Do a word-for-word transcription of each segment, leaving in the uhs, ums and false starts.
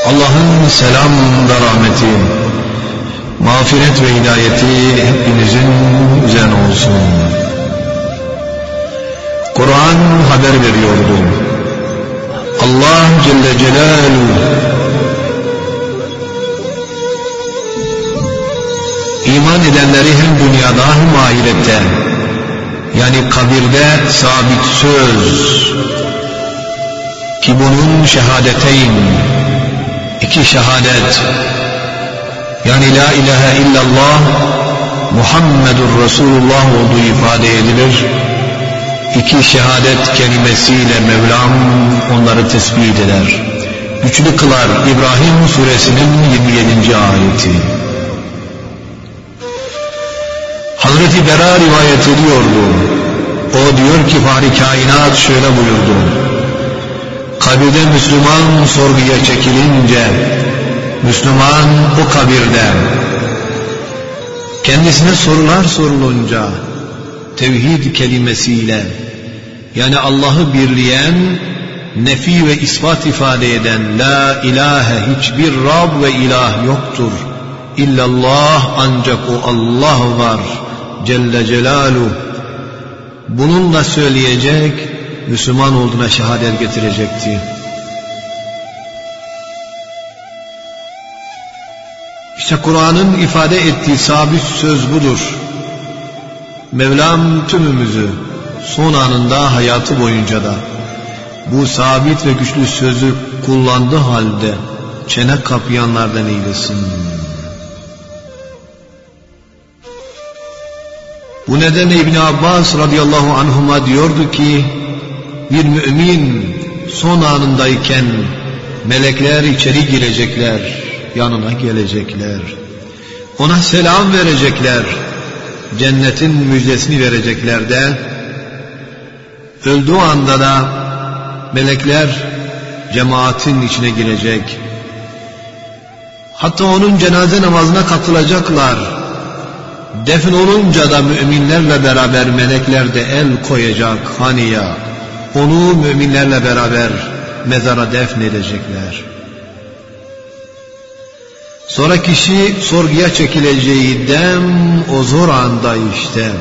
Allah'ın selam ve rahmeti, mağfiret ve hidayeti hepinizin üzerine olsun. Kur'an haber veriyordu. Allah Celle Celaluhu iman edenleri hem dünyada hem ahirette, yani kabirde sabit söz ki bunun şehadeteyn, iki şehadet, yani la ilahe illallah Muhammedur Resulullah olduğu ifade edilir. İki şehadet kelimesiyle Mevlam onları tespit eder, güçlü kılar. İbrahim suresinin yirmi yedinci ayeti. Hazreti Bera rivayet ediyordu. O diyor ki Fahri Kainat şöyle buyurdu: kabirde Müslüman sorguya çekilince, Müslüman o kabirde kendisine sorular sorulunca tevhid kelimesiyle, yani Allah'ı birleyen, nefi ve ispat ifade eden la ilahe, hiçbir Rab ve ilah yoktur illallah, ancak o Allah var Celle Celaluhu, bununla söyleyecek, Müslüman olduğuna şehadet getirecekti. İşte Kur'an'ın ifade ettiği sabit söz budur. Mevlam tümümüzü son anında, hayatı boyunca da bu sabit ve güçlü sözü kullandığı halde çene kapayanlardan eylesin. Bu nedenle İbn Abbas radıyallahu anhuma diyordu ki, bir mümin son anındayken melekler içeri girecekler, yanına gelecekler, ona selam verecekler, cennetin müjdesini verecekler de, öldüğü anda da melekler cemaatin içine girecek. Hatta onun cenaze namazına katılacaklar. Defn olunca da müminlerle beraber melekler de el koyacak haniya. Onu müminlerle beraber mezara defnedecekler. Sonra kişi sorguya çekileceği dem o zor anda işte.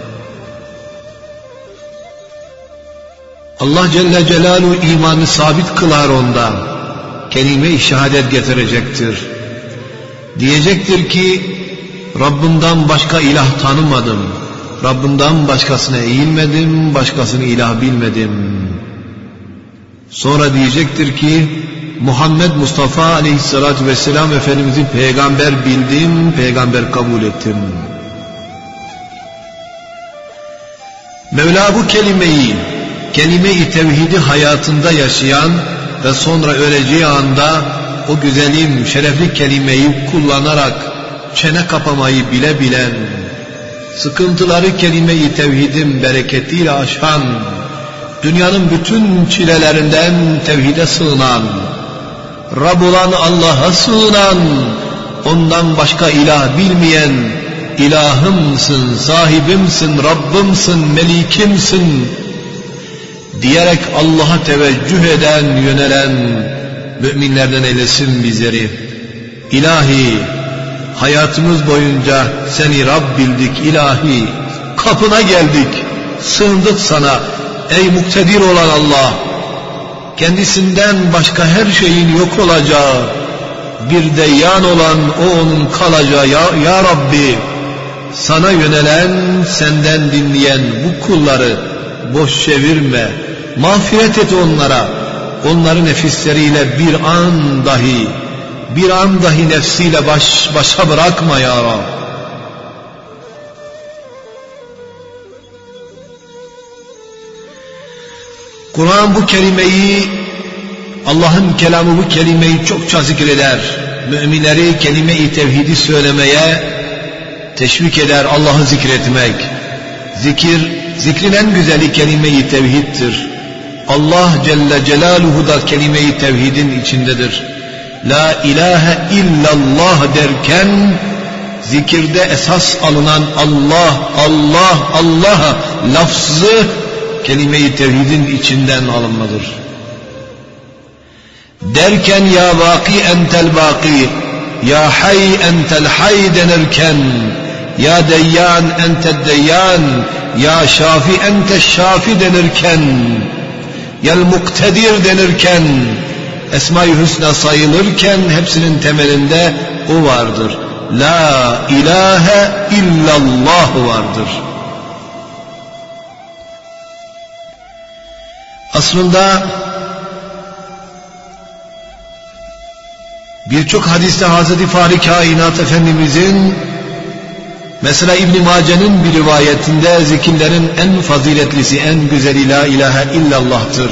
Allah Celle Celaluhu imanı sabit kılar onda. Kelime-i şehadet getirecektir. Diyecektir ki, Rabbimden başka ilah tanımadım, Rabbimden başkasına eğilmedim, başkasını ilah bilmedim. Sonra diyecektir ki, Muhammed Mustafa Aleyhisselatü Vesselam Efendimiz'i peygamber bildim, peygamber kabul ettim. Mevla bu kelimeyi, kelime-i tevhidi hayatında yaşayan ve sonra öleceği anda o güzelim, şerefli kelimeyi kullanarak çene kapamayı bile bilen, sıkıntıları kelime-i tevhidin bereketiyle aşan, dünyanın bütün çilelerinden tevhide sığınan, Rab olan Allah'a sığınan, ondan başka ilah bilmeyen, ilahımsın, sahibimsin, Rabbimsin, melikimsin diyerek Allah'a teveccüh eden, yönelen müminlerden eylesin bizleri. İlahi, hayatımız boyunca seni Rab bildik, ilahi, kapına geldik, sığındık sana ey muktedir olan Allah. Kendisinden başka her şeyin yok olacağı, bir de yan olan o onun kalacağı. Ya, ya Rabbi, sana yönelen, senden dinleyen bu kulları boş çevirme, mağfiret et onlara, onları nefisleriyle bir an dahi, bir an dahi nefsiyle baş başa bırakma ya Rabbi. Kur'an bu kelimeyi, Allah'ın kelamı bu kelimeyi çokça zikreder. Müminleri kelime-i tevhidi söylemeye teşvik eder, Allah'ı zikretmek. Zikir, zikrin en güzeli kelime-i tevhiddir. Allah Celle Celaluhu da kelime-i tevhidin içindedir. La ilahe illallah derken zikirde esas alınan Allah, Allah, Allah lafzı kelime-i tevhidin içinden alınmadır. Derken ya baki entel baki, ya hay entel hay denirken, ya deyyan entel deyyan, ya şafi entel şafi denirken, ya muktedir denirken, Esma-i Hüsna sayılırken hepsinin temelinde o vardır. La ilahe illallah vardır. Aslında birçok hadiste Hazreti Fahri Kainat Efendimizin, mesela İbn-i Mace'nin bir rivayetinde zikirlerin en faziletlisi, en güzeli La ilahe illallah'tır.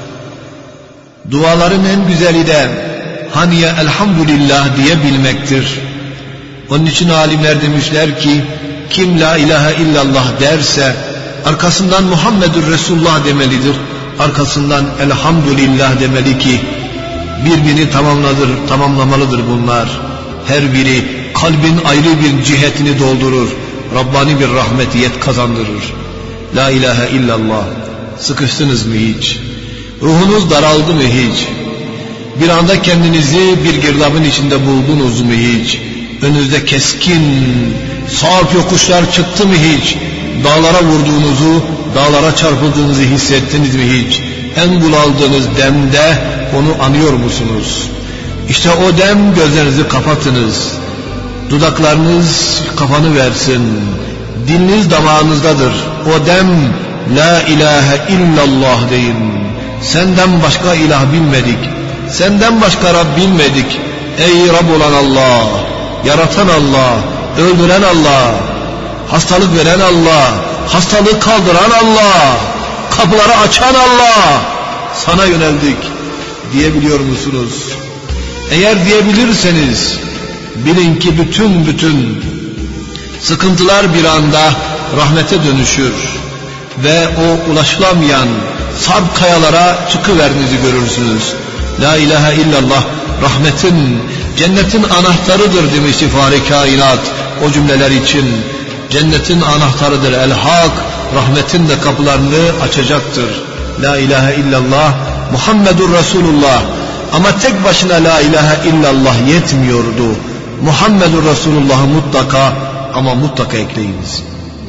Duaların en güzeli de haniye elhamdülillah diyebilmektir. Onun için alimler demişler ki, kim La ilahe illallah derse arkasından Muhammedur Resulullah demelidir, arkasından elhamdülillah demeli ki birbirini tamamladır, tamamlamalıdır bunlar. Her biri kalbin ayrı bir cihetini doldurur, Rabbani bir rahmetiyet kazandırır. La ilahe illallah. Sıkıştınız mı hiç? Ruhunuz daraldı mı hiç? Bir anda kendinizi bir girdabın içinde buldunuz mu hiç? Önünüzde keskin, sağ yokuşlar çıktı mı hiç? Dağlara vurduğunuzu, dağlara çarpıldığınızı hissettiniz mi hiç? En bunaldığınız demde onu anıyor musunuz? İşte o dem, gözlerinizi kapatınız. Dudaklarınız kafanı versin. Diliniz damağınızdadır. O dem La ilahe illallah deyin. Senden başka ilah bilmedik. Senden başka Rab bilmedik. Ey Rab olan Allah, yaratan Allah, öldüren Allah, hastalık veren Allah, hastalığı kaldıran Allah, kapıları açan Allah, sana yöneldik diyebiliyor musunuz? Eğer diyebilirseniz bilin ki bütün bütün sıkıntılar bir anda rahmete dönüşür ve o ulaşılamayan sarp kayalara çıkıverdiğinizi görürsünüz. La ilahe illallah rahmetin, cennetin anahtarıdır demişti Fahri Kainat o cümleler için. Cennetin anahtarıdır el-hak, rahmetin de kapılarını açacaktır. La ilahe illallah Muhammedur Resulullah. Ama tek başına la ilahe illallah yetmiyordu. Muhammedur Resulullah'ı mutlaka ama mutlaka ekleyiniz.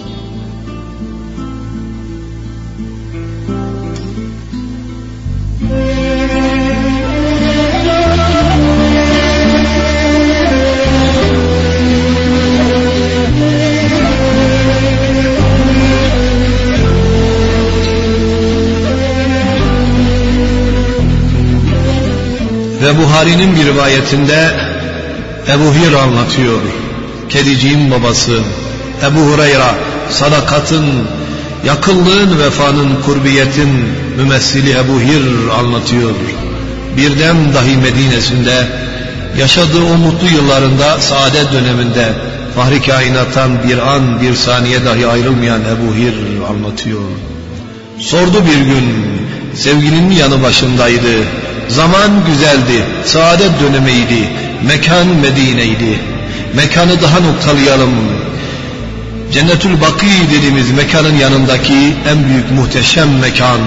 Ve Buhari'nin bir rivayetinde Ebu Hir anlatıyor. Kediciğin babası Ebu Hureyre, sadakatın, yakınlığın, vefanın, kurbiyetin mümessili Ebu Hir anlatıyor. Bir dem dahi Medine'sinde yaşadığı o mutlu yıllarında, saadet döneminde Fahri Kainat'tan bir an, bir saniye dahi ayrılmayan Ebu Hir anlatıyor. Sordu bir gün, sevgilinin yanı başındaydı. Zaman güzeldi, saadet dönemiydi, mekan Medine'ydi. Mekanı daha noktalayalım. Cennetül Baki dediğimiz mekanın yanındaki en büyük muhteşem mekan.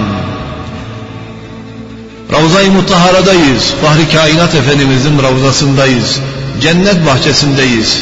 Ravza-i Mutahhara'dayız, Fahri Kainat Efendimizin ravzasındayız, cennet bahçesindeyiz.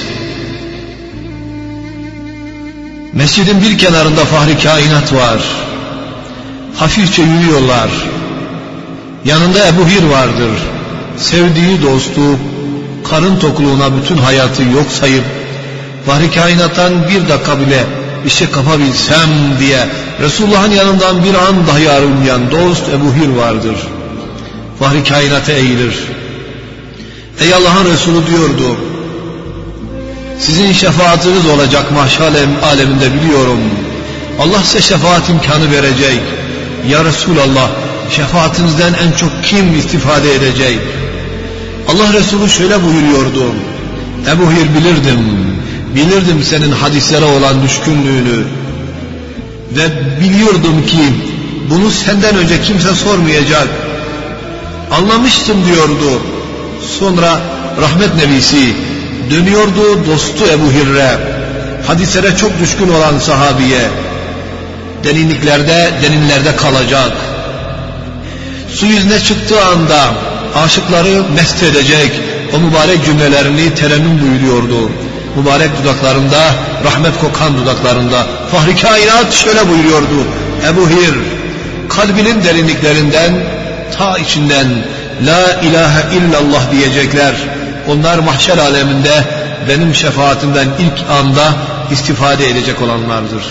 Mescidin bir kenarında Fahri Kainat var. Hafifçe yürüyorlar. Yanında Ebu Hir vardır. Sevdiği dostu, karın tokluğuna bütün hayatı yok sayıp Fahri Kainat'tan bir dakika bile bir şey kapabilsem diye Resulullah'ın yanından bir an dahi ayrılmayan dost Ebu Hir vardır. Fahri Kainat'a eğilir. Ey Allah'ın Resulü diyordu, sizin şefaatiniz olacak mahşer aleminde biliyorum. Allah size şefaat imkanı verecek. Ya Resulallah, şefaatinizden en çok kim istifade edecek? Allah Resulü şöyle buyuruyordu. Ebu Hir, bilirdim, bilirdim senin hadislere olan düşkünlüğünü ve biliyordum ki bunu senden önce kimse sormayacak. Anlamıştım diyordu. Sonra rahmet nebisi dönüyordu dostu Ebu Hir'e, hadislere çok düşkün olan sahabiye. Derinliklerde, derinlerde kalacak. Su yüzüne çıktığı anda aşıkları mest edecek o mübarek cümlelerini terennüm buyuruyordu. Mübarek dudaklarında, rahmet kokan dudaklarında Fahri Kainat şöyle buyuruyordu: Ebu Hir, kalbinin derinliklerinden, ta içinden La ilahe illallah diyecekler. Onlar mahşer aleminde benim şefaatimden ilk anda istifade edecek olanlardır.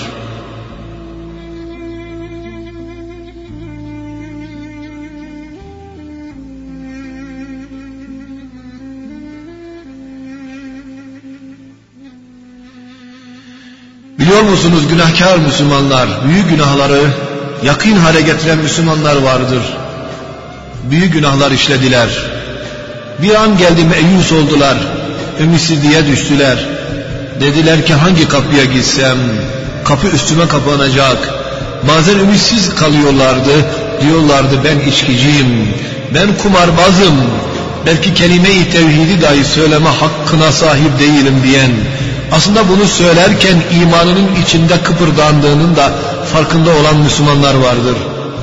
Biliyor musunuz, günahkar Müslümanlar, büyük günahları yakın hale getiren Müslümanlar vardır. Büyük günahlar işlediler. Bir an geldi meyus oldular, ümitsizliğe düştüler. Dediler ki hangi kapıya gitsem kapı üstüme kapanacak. Bazen ümitsiz kalıyorlardı, diyorlardı ben içkiciyim, ben kumarbazım, belki kelime-i tevhidi dahi söyleme hakkına sahip değilim diyen, aslında bunu söylerken imanının içinde kıpırdandığının da farkında olan Müslümanlar vardır.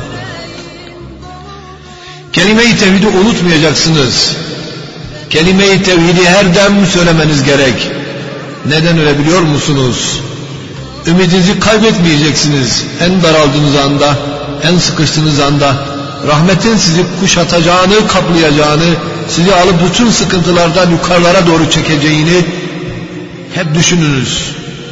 Kelime-i tevhidi unutmayacaksınız. Kelime-i tevhidi her dem söylemeniz gerek. Neden öyle biliyor musunuz? Ümidinizi kaybetmeyeceksiniz. En daraldığınız anda, en sıkıştığınız anda rahmetin sizi kuşatacağını, kaplayacağını, sizi alıp bütün sıkıntılardan yukarılara doğru çekeceğini hep düşününüz.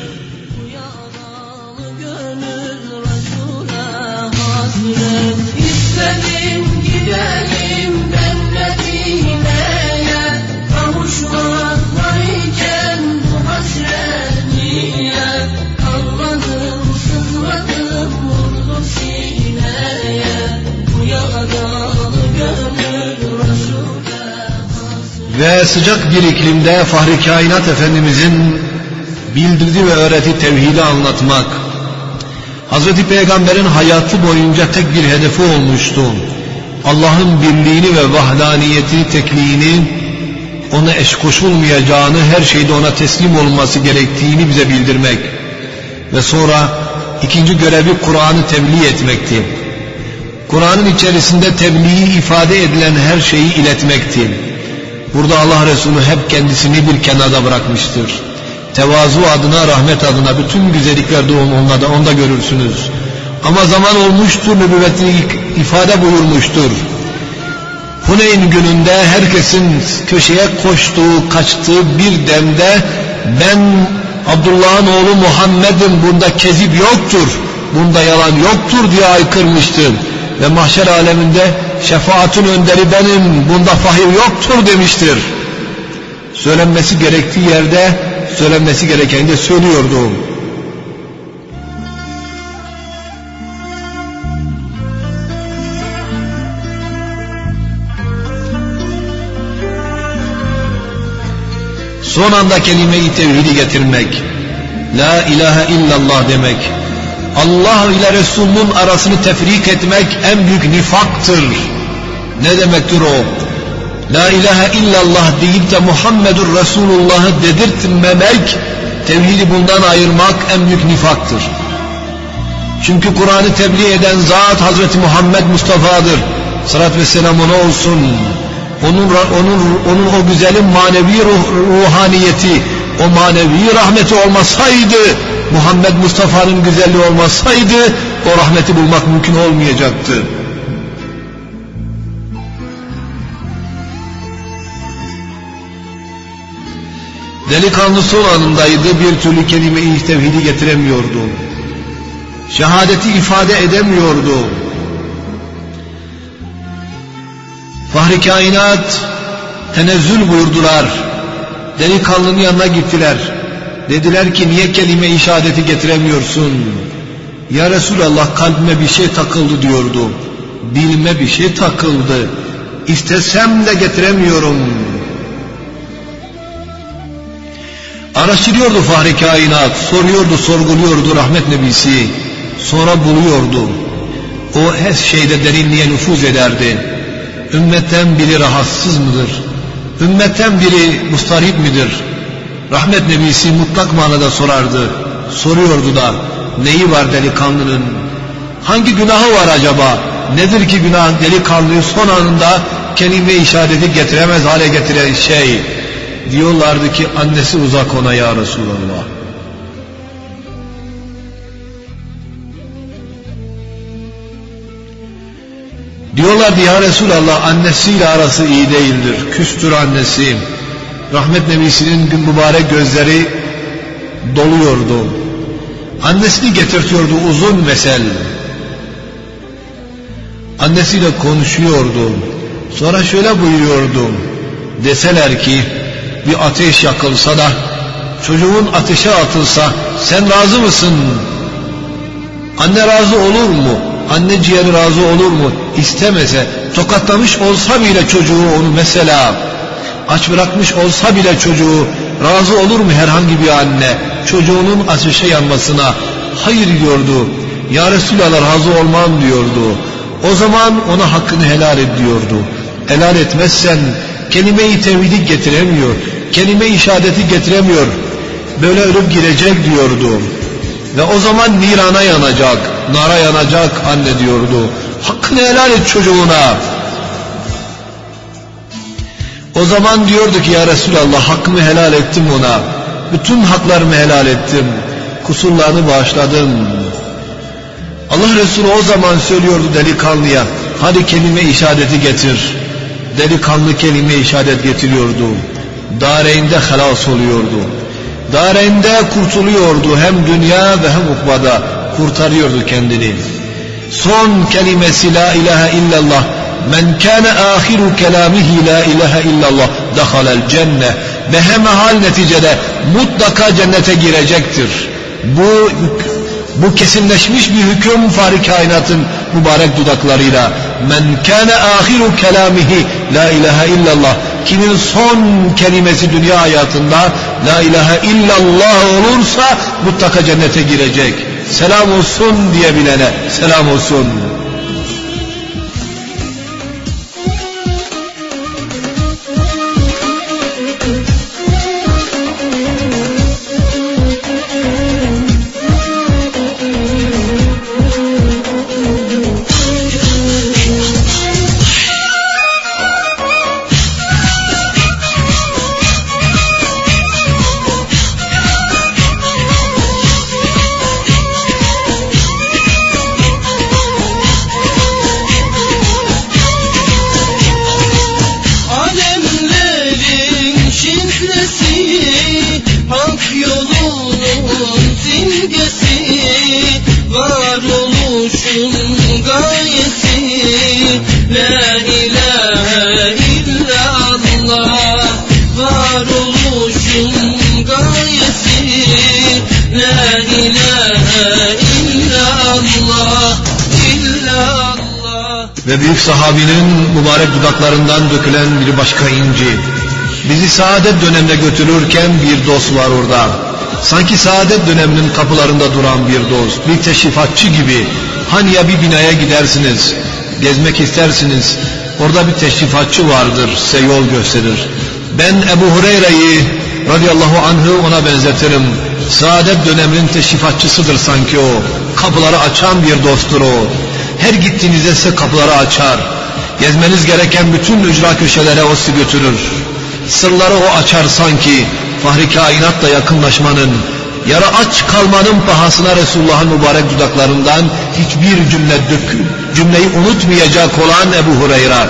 İstedim gidelim ben Medine'ye, kavuşmak var iken bu hasret niye? Ağladım, sızladım, vurdu sineye, bu yaralı gönül Resul'e hasret. Ve sıcak bir iklimde Fahri Kainat Efendimizin bildirdiği ve öğrettiği tevhidi anlatmak, Hazreti Peygamber'in hayatı boyunca tek bir hedefi olmuştu. Allah'ın birliğini ve vahdaniyetini, tekliğini, ona eş koşulmayacağını, her şeyde ona teslim olması gerektiğini bize bildirmek. Ve sonra ikinci görevi Kur'an'ı tebliğ etmekti. Kur'an'ın içerisinde tebliği ifade edilen her şeyi iletmekti. Burada Allah Resulü hep kendisini bir kenarda bırakmıştır. Tevazu adına, rahmet adına bütün güzellikler de onda, onda görürsünüz. Ama zaman olmuştur, nübüvvetini ifade buyurmuştur. Huneyn gününde herkesin köşeye koştuğu, kaçtığı bir demde ben Abdullah'ın oğlu Muhammed'im, bunda kezip yoktur, bunda yalan yoktur diye aykırmıştı. Ve mahşer aleminde şefaatin önderi benim, bunda fahir yoktur demiştir. Söylenmesi gerektiği yerde söylenmesi gereken de söylüyordu. Son anda kelime-i tevhidi getirmek, La ilahe illallah demek, Allah ile Resulünün arasını tefrik etmek en büyük nifaktır. Ne demektir o? La ilahe illallah deyip de Muhammedur Resulullah'ı dedirtmemek, tevhidi bundan ayırmak en büyük nifaktır. Çünkü Kur'an'ı tebliğ eden zat Hazreti Muhammed Mustafa'dır. Salat ve selam ona olsun. Onun, onun, onun o güzelin manevi ruh, ruhaniyeti, o manevi rahmeti olmasaydı, Muhammed Mustafa'nın güzelliği olmasaydı, o rahmeti bulmak mümkün olmayacaktı. Delikanlı son anındaydı, bir türlü kelime-i tevhidi getiremiyordu. Şehadeti ifade edemiyordu. Fahri Kainat tenezzül buyurdular. Delikanlının yanına gittiler. Dediler ki niye kelime-i şehadeti getiremiyorsun? Ya Resulallah, kalbime bir şey takıldı diyordu. Dilime bir şey takıldı. İstesem de getiremiyorum. Araştırıyordu Fahri Kainat, soruyordu, sorguluyordu rahmet nebisi. Sonra buluyordu. O her şeyde derinliğe nüfuz ederdi. Ümmetten biri rahatsız mıdır? Ümmetten biri mustarip midir? Rahmet nebisi mutlak manada sorardı. Soruyordu da neyi var delikanlının? Hangi günahı var acaba? Nedir ki günah delikanlıyı son anında kelime-i şehadeti getiremez hale getiren şey, diyorlardı ki annesi uzak ona ya Resulallah. Diyorlardı ya Resulallah, annesiyle arası iyi değildir, küstür annesi. Rahmet Nebisi'nin gün mübarek gözleri doluyordu. Annesini getirtiyordu uzun mesel. Annesiyle konuşuyordu. Sonra şöyle buyuruyordu: deseler ki bir ateş yakılsa da çocuğun ateşe atılsa sen razı mısın? Anne razı olur mu? Anne ciğeri razı olur mu? İstemese, tokatlamış olsa bile çocuğu onu mesela, aç bırakmış olsa bile çocuğu, razı olur mu herhangi bir anne çocuğunun ateşe yanmasına? Hayır diyordu. Ya Resulallah, razı olmam diyordu. O zaman ona hakkını helal et diyordu. Helal etmezsen kelime-i tevhidi getiremiyor, kelime-i şehadeti getiremiyor, böyle ölüp gidecek diyordu. Ve o zaman nirana yanacak, nara yanacak anne diyordu. Hakkını helal et çocuğuna. O zaman diyordu ki ya Resulallah, hakkımı helal ettim ona. Bütün haklarımı helal ettim. Kusurlarını bağışladım. Allah Resulü o zaman söylüyordu delikanlıya, hadi kelime-i şehadeti getir. Delikanlı kelime-i şehadet getiriyordu. Dareynde halas oluyordu. Dareynde kurtuluyordu, hem dünya ve hem ukbada kurtarıyordu kendini. Son kelimesi la ilahe illallah. Men kâne âhiru kelâmihi la ilahe illallah dakhalel cenne. Ve hemehal neticede mutlaka cennete girecektir. Bu bu kesinleşmiş bir hüküm Fahri Kainat'ın mübarek dudaklarıyla. Men kâne âhiru kelâmihi la ilahe illallah. Kimin son kelimesi dünya hayatında la ilahe illallah olursa mutlaka cennete girecek. Selam olsun diyebilene selam olsun. Ve büyük sahabinin mübarek dudaklarından dökülen bir başka inci. Bizi saadet dönemine götürürken bir dost var orada. Sanki saadet döneminin kapılarında duran bir dost, bir teşrifatçı gibi. Hani ya bir binaya gidersiniz, gezmek istersiniz, orada bir teşrifatçı vardır, size yol gösterir. Ben Ebu Hureyre'yi radıyallahu anh'ı ona benzetirim. Saadet döneminin teşrifatçısıdır sanki o. Kapıları açan bir dosttur o. Her gittiğinizde size kapıları açar. Gezmeniz gereken bütün ücra köşelere o sizi götürür. Sırları o açar sanki. Fahri kainatla yakınlaşmanın, yarı aç kalmanın pahasına Resulullah'ın mübarek dudaklarından hiçbir cümle dök, cümleyi unutmayacak olan Ebu Hureyre.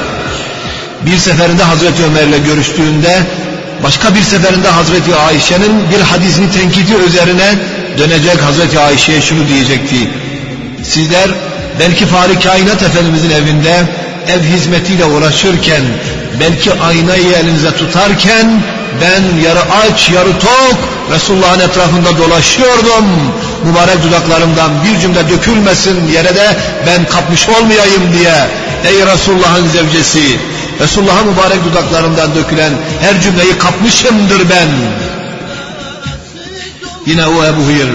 Bir seferinde Hazreti Ömer'le görüştüğünde, başka bir seferinde Hazreti Ayşe'nin bir hadisini tenkidi üzerine dönecek, Hazreti Ayşe'ye şunu diyecekti: sizler belki Fahri Kainat Efendimizin evinde ev hizmetiyle uğraşırken, belki aynayı elinize tutarken, ben yarı aç yarı tok Resulullah'ın etrafında dolaşıyordum. Mübarek dudaklarımdan bir cümle dökülmesin yere de ben kapmış olmayayım diye. Ey Resulullah'ın zevcesi, Resulullah'ın mübarek dudaklarından dökülen her cümleyi kapmışımdır ben. Yine o Ebu Hureyre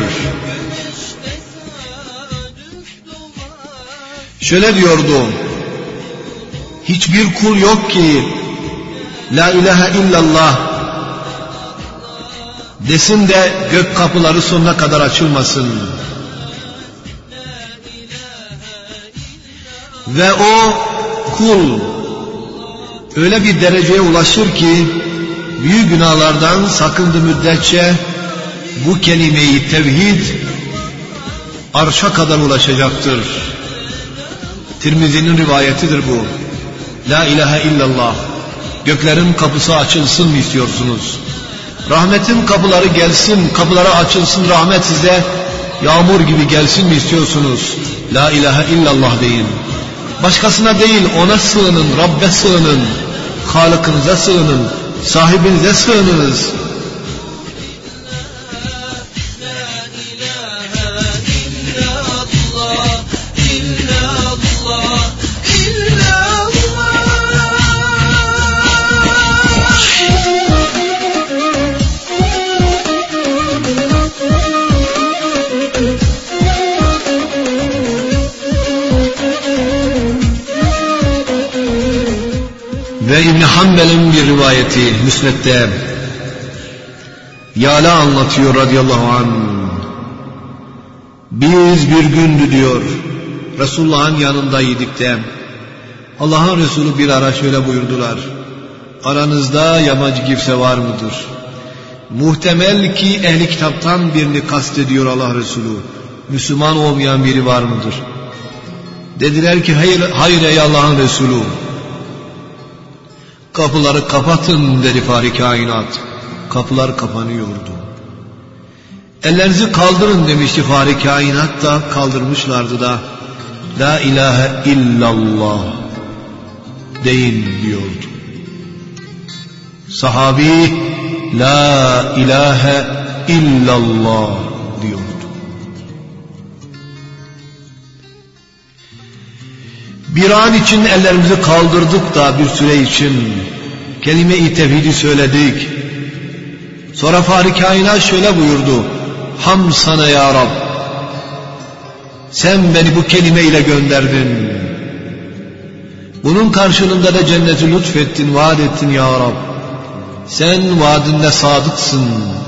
şöyle diyordu: hiçbir kul yok ki la ilahe illallah desin de gök kapıları sonuna kadar açılmasın. Ve o kul öyle bir dereceye ulaşır ki büyük günahlardan sakındığı müddetçe bu kelime-i tevhid arşa kadar ulaşacaktır. Tirmizi'nin rivayetidir bu. La ilahe illallah. Göklerin kapısı açılsın mı istiyorsunuz? Rahmetin kapıları gelsin, kapıları açılsın, rahmet size yağmur gibi gelsin mi istiyorsunuz? La ilahe illallah deyin. Başkasına değil, ona sığının, Rabbe sığının, Halık'ınıza sığının, sahibinize sığınınız. Ve İbn Hanbel'in bir rivayeti Müsned'de Yala anlatıyor radıyallahu anh. Biz bir gündü diyor Resulullah'ın yanındaydık de Allah'ın Resulü bir ara şöyle buyurdular: aranızda yabancı kimse var mıdır? Muhtemel ki ehli kitaptan birini kastediyor Allah Resulü. Müslüman olmayan biri var mıdır? Dediler ki hayır, hayır ey Allah'ın Resulü. Kapıları kapatın dedi Fahri Kainat. Kapılar kapanıyordu. Ellerinizi kaldırın demişti Fahri Kainat da kaldırmışlardı da La ilahe illallah deyin diyordu. Sahabi La ilahe illallah diyordu. Bir an için ellerimizi kaldırdık da bir süre için kelime-i tevhidi söyledik. Sonra Fahri Kainat şöyle buyurdu: Ham sana ya Rab, sen beni bu kelime ile gönderdin. Bunun karşılığında da cenneti lütfettin, vaat ettin ya Rab. Sen vaadinde sadıksın.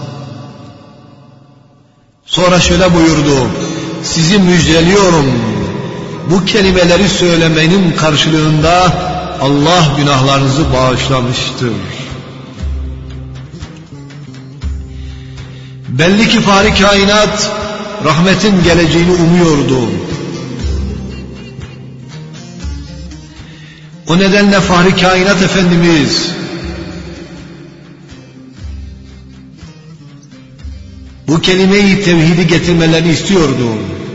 Sonra şöyle buyurdu: sizi müjdeliyorum. Bu kelimeleri söylemenin karşılığında Allah günahlarınızı bağışlamıştır. Belli ki Fahri Kainat rahmetin geleceğini umuyordu. O nedenle Fahri Kainat Efendimiz bu kelime-i tevhidi getirmelerini istiyordu.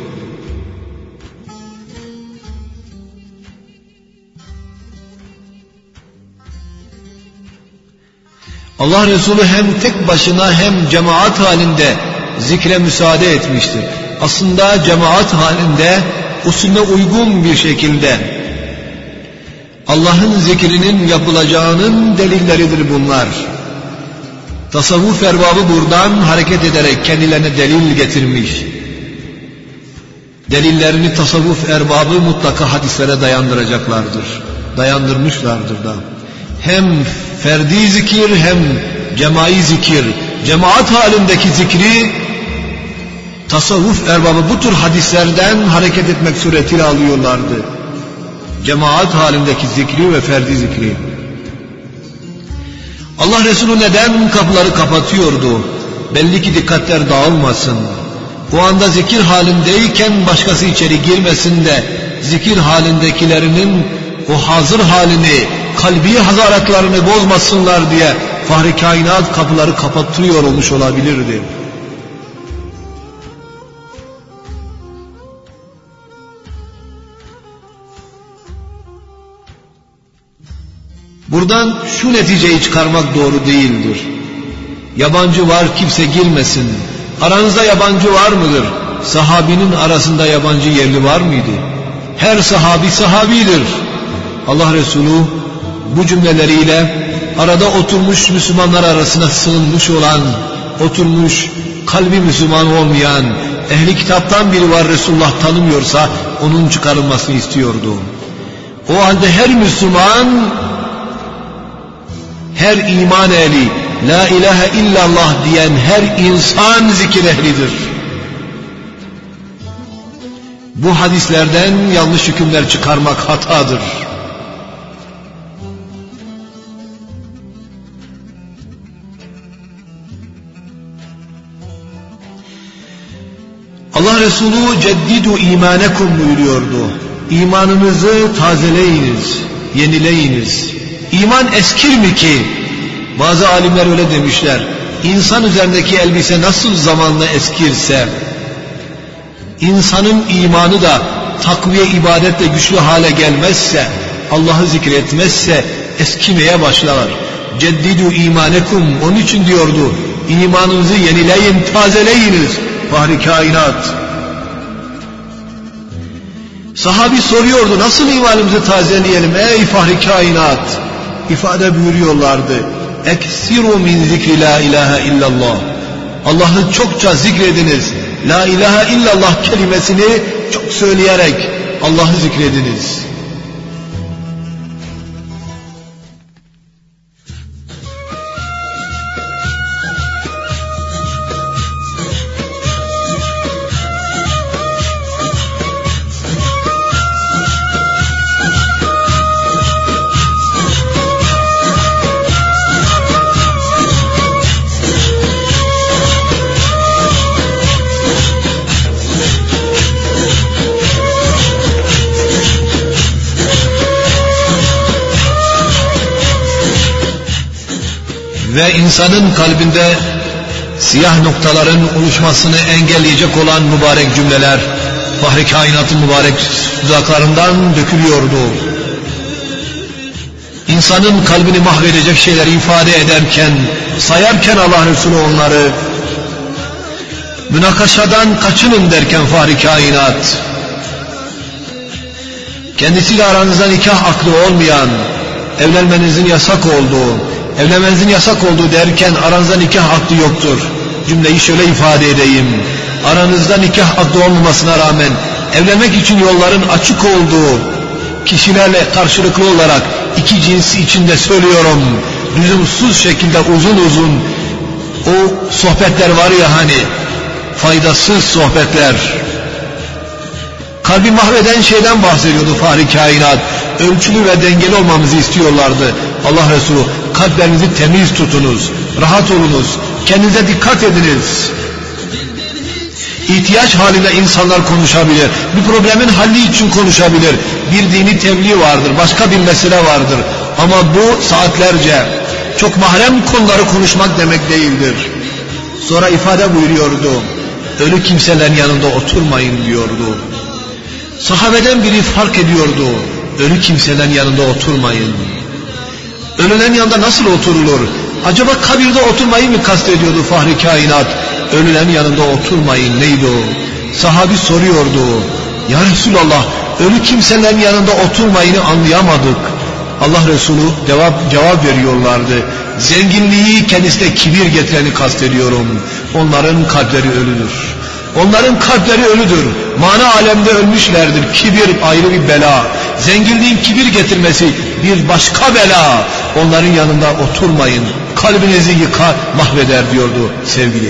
Allah Resulü hem tek başına hem cemaat halinde zikre müsaade etmiştir. Aslında cemaat halinde usulüne uygun bir şekilde Allah'ın zikrinin yapılacağının delilleridir bunlar. Tasavvuf erbabı buradan hareket ederek kendilerine delil getirmiş. Delillerini tasavvuf erbabı mutlaka hadislere dayandıracaklardır. Dayandırmışlardır da. Hem ferdi zikir hem cemai zikir, cemaat halindeki zikri tasavvuf erbabı bu tür hadislerden hareket etmek suretiyle alıyorlardı. Cemaat halindeki zikri ve ferdi zikri. Allah Resulü neden kapıları kapatıyordu? Belli ki dikkatler dağılmasın. Bu anda zikir halindeyken başkası içeri girmesin de zikir halindekilerinin o hazır halini, kalbi hazaratlarını bozmasınlar diye Fahri Kainat kapıları kapattırıyor olmuş olabilirdi. Buradan şu neticeyi çıkarmak doğru değildir. Yabancı var, kimse girmesin. Aranızda yabancı var mıdır? Sahabinin arasında yabancı yerli var mıydı? Her sahabi sahabidir. Allah Resulü bu cümleleriyle arada oturmuş Müslümanlar arasına sığınmış olan, oturmuş kalbi Müslüman olmayan, ehli kitaptan biri var Resulullah tanımıyorsa onun çıkarılmasını istiyordu. O halde her Müslüman, her iman ehli, la ilahe illallah diyen her insan zikir ehlidir. Bu hadislerden yanlış hükümler çıkarmak hatadır. Resulü ceddidu imanekum buyuruyordu. İmanınızı tazeleyiniz, yenileyiniz. İman eskir mi ki? Bazı alimler öyle demişler. İnsan üzerindeki elbise nasıl zamanla eskirse, insanın imanı da takviye ibadetle güçlü hale gelmezse, Allah'ı zikretmezse eskimeye başlar. Ceddidu imanekum, onun için diyordu, imanınızı yenileyin, tazeleyiniz. Fahri kainat. Sahabi soruyordu, nasıl imanımızı tazeleyelim ey fahri kainat? İfade buyuruyorlardı, eksiru min zikri la ilahe illallah. Allah'ı çokça zikrediniz. La ilahe illallah kelimesini çok söyleyerek Allah'ı zikrediniz. Ve insanın kalbinde siyah noktaların oluşmasını engelleyecek olan mübarek cümleler Fahri Kainat'ın mübarek dudaklarından dökülüyordu. İnsanın kalbini mahvedecek şeyleri ifade ederken, sayarken Allah Resulü onları, münakaşadan kaçının derken Fahri Kainat, kendisiyle aranızda nikah aklı olmayan, evlenmenizin yasak olduğu, evlenmenizin yasak olduğu derken aranızda nikah akdı yoktur. Cümleyi şöyle ifade edeyim. Aranızda nikah akdı olmamasına rağmen evlenmek için yolların açık olduğu kişilerle karşılıklı olarak iki cinsi içinde söylüyorum. Lüzumsuz şekilde uzun uzun o sohbetler var ya hani, faydasız sohbetler. Kalbi mahveden şeyden bahsediyordu Fahri Kainat. Ölçülü ve dengeli olmamızı istiyorlardı. Allah Resulü, kalplerinizi temiz tutunuz, rahat olunuz, kendinize dikkat ediniz. İhtiyaç halinde insanlar konuşabilir, bir problemin halli için konuşabilir, bir dini tebliğ vardır, başka bir mesele vardır. Ama bu saatlerce çok mahrem konuları konuşmak demek değildir. Sonra ifade buyuruyordu, ölü kimselerin yanında oturmayın diyordu. Sahabeden biri fark ediyordu, ölü kimselerin yanında oturmayın. Ölülerin yanında nasıl oturulur? Acaba kabirde oturmayı mı kastediyordu Fahri Kainat? Ölülerin yanında oturmayın neydi o? Sahabi soruyordu, ya Resulallah, ölü kimselerin yanında oturmayını anlayamadık. Allah Resulü cevap, cevap veriyorlardı. Zenginliği kendisine kibir getireni kastediyorum. Onların kalpleri ölüdür. Onların kalpleri ölüdür. Mana alemde ölmüşlerdir. Kibir ayrı bir bela. Zenginliğin kibir getirmesi bir başka bela. Onların yanında oturmayın. Kalbinizi yıkar, mahveder diyordu sevgili.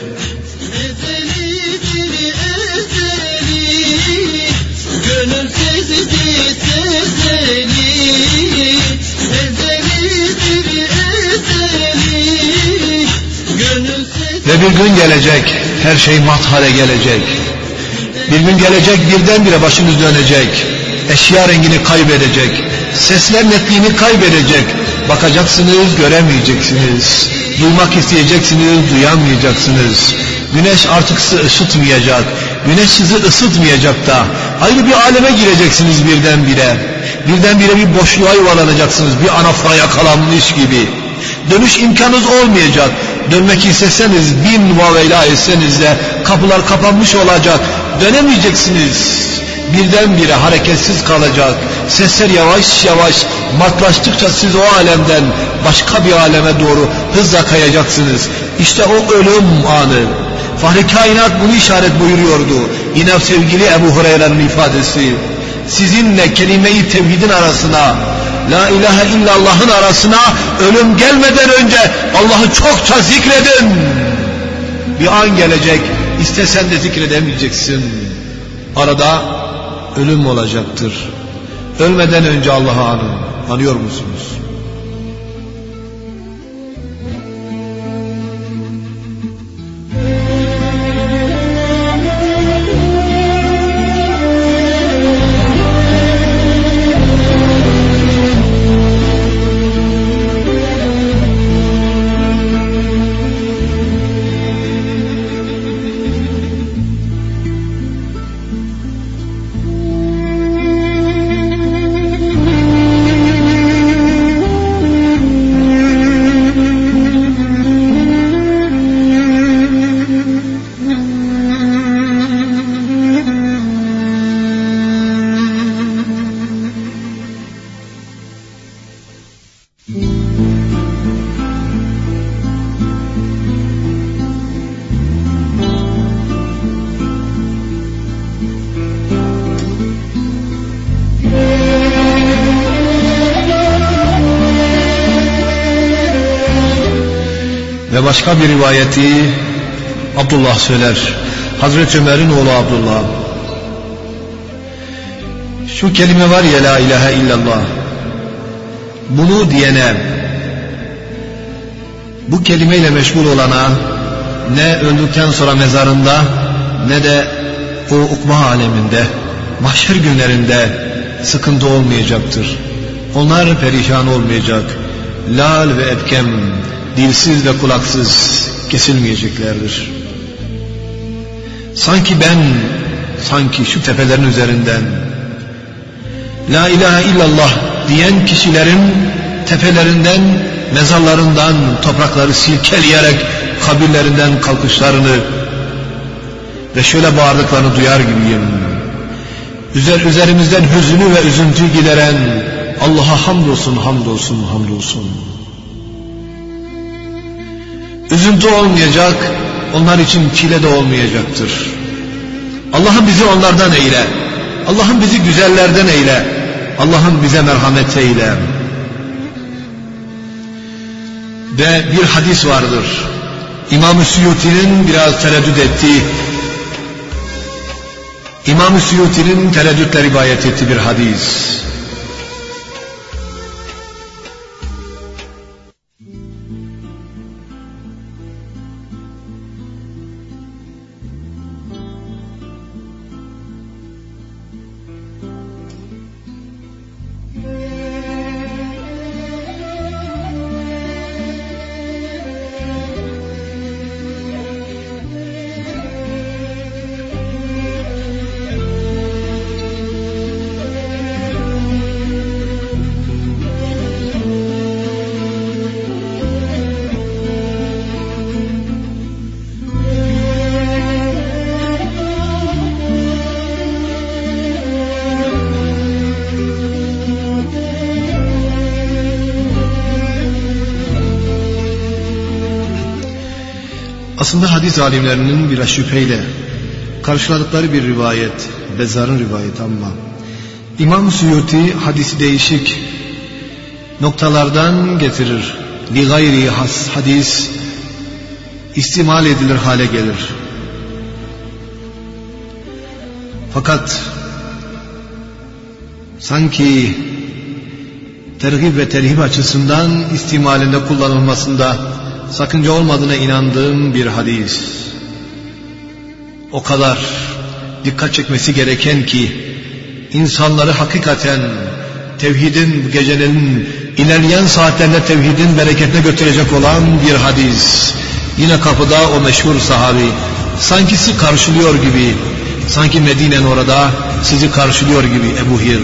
Ve bir gün gelecek, her şey mat hale gelecek. Bir gün gelecek, birdenbire başınız dönecek. Eşya rengini kaybedecek. Sesler netliğini kaybedecek. Bakacaksınız, göremeyeceksiniz. Duymak isteyeceksiniz, duyamayacaksınız. Güneş artık sizi ısıtmayacak. Güneş sizi ısıtmayacak da ayrı bir aleme gireceksiniz birdenbire. Birdenbire bir boşluğa yuvarlanacaksınız, bir anafra yakalanmış gibi. Dönüş imkanınız olmayacak. Dönmek isteseniz, bin vaveyla etseniz de kapılar kapanmış olacak. Dönemeyeceksiniz. Birdenbire hareketsiz kalacak. Sesler yavaş yavaş matlaştıkça siz o alemden başka bir aleme doğru hızla kayacaksınız. İşte o ölüm anı. Fahri Kainat bunu işaret buyuruyordu. Yine sevgili Ebu Hureyre'nin ifadesi. Sizinle kelime-i tevhidin arasına, La ilahe illallah'ın arasına ölüm gelmeden önce Allah'ı çokça zikredin. Bir an gelecek, istesen de zikredemeyeceksin. Arada ölüm olacaktır. Ölmeden önce Allah'ı anın. Anıyor musunuz? Ve başka bir rivayeti Abdullah söyler. Hazreti Ömer'in oğlu Abdullah. Şu kelime var ya, la ilahe illallah. Bunu diyene, bu kelimeyle meşgul olana ne öldükten sonra mezarında ne de o ukba aleminde, mahşer günlerinde sıkıntı olmayacaktır. Onlar perişan olmayacak. Lal ve ebkem, dilsiz ve kulaksız kesilmeyeceklerdir. Sanki ben, sanki şu tepelerin üzerinden la ilahe illallah diyen kişilerin tepelerinden, mezarlarından toprakları silkeleyerek kabirlerinden kalkışlarını ve şöyle bağırdıklarını duyar gibiyim. Üzer, üzerimizden hüznü ve üzüntü gideren Allah'a hamdolsun, hamdolsun, hamdolsun. Üzüntü olmayacak, onlar için çile de olmayacaktır. Allah'ım bizi onlardan eyle. Allah'ım bizi güzellerden eyle. Allah'ım bize merhamet eyle. Ve bir hadis vardır. İmam-ı Suyuti'nin biraz tereddüt ettiği, İmam-ı Suyuti'nin tereddütle rivayet ettiği bir hadis. Aslında hadis alimlerinin biraz şüpheyle karşıladıkları bir rivayet, Bezzar'ın rivayeti ama İmam Suyuti hadisi değişik noktalardan getirir. Li gayri has hadis istimal edilir hale gelir. Fakat sanki tergib ve terhib açısından istimalinde kullanılmasında sakınca olmadığına inandığım bir hadis. O kadar dikkat çekmesi gereken ki insanları hakikaten tevhidin, bu gecelerin ilerleyen saatlerinde tevhidin bereketine götürecek olan bir hadis. Yine kapıda o meşhur sahabi sanki sizi karşılıyor gibi, sanki Medine'nin orada sizi karşılıyor gibi Ebu Hir.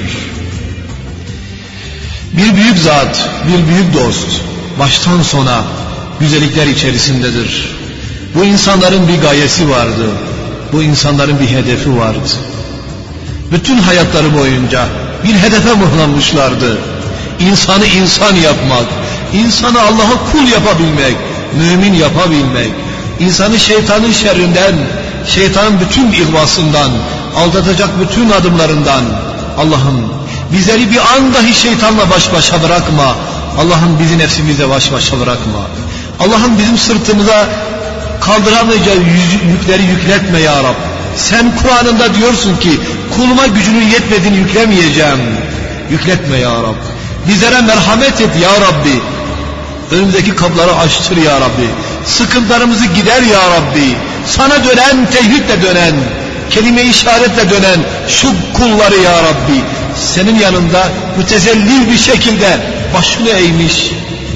Bir büyük zat, bir büyük dost baştan sona güzellikler içerisindedir. Bu insanların bir gayesi vardı. Bu insanların bir hedefi vardı. Bütün hayatları boyunca bir hedefe mıhlanmışlardı. İnsanı insan yapmak, insanı Allah'a kul yapabilmek, mümin yapabilmek, insanı şeytanın şerrinden, şeytanın bütün ihvasından, aldatacak bütün adımlarından, Allah'ım bizleri bir an dahi şeytanla baş başa bırakma. Allah'ım bizi nefsimizle baş başa bırakma. Allah'ım bizim sırtımıza kaldıramayacağı yükleri yükletme ya Rab. Sen Kur'an'ında diyorsun ki kuluma gücünün yetmediğini yüklemeyeceğim. Yükletme ya Rab. Bizlere merhamet et ya Rabbi. Önümüzdeki kapıları açtır ya Rabbi. Sıkıntılarımızı gider ya Rabbi. Sana dönen, tevhidle dönen, kelime-i işaretle dönen şu kulları ya Rabbi. Senin yanında mütezellil bir şekilde başını eğmiş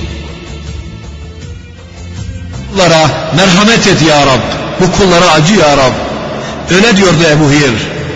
kullara merhamet et ya Rab. Bu kullara acı ya Rab. Öyle diyordu Ebu Hir.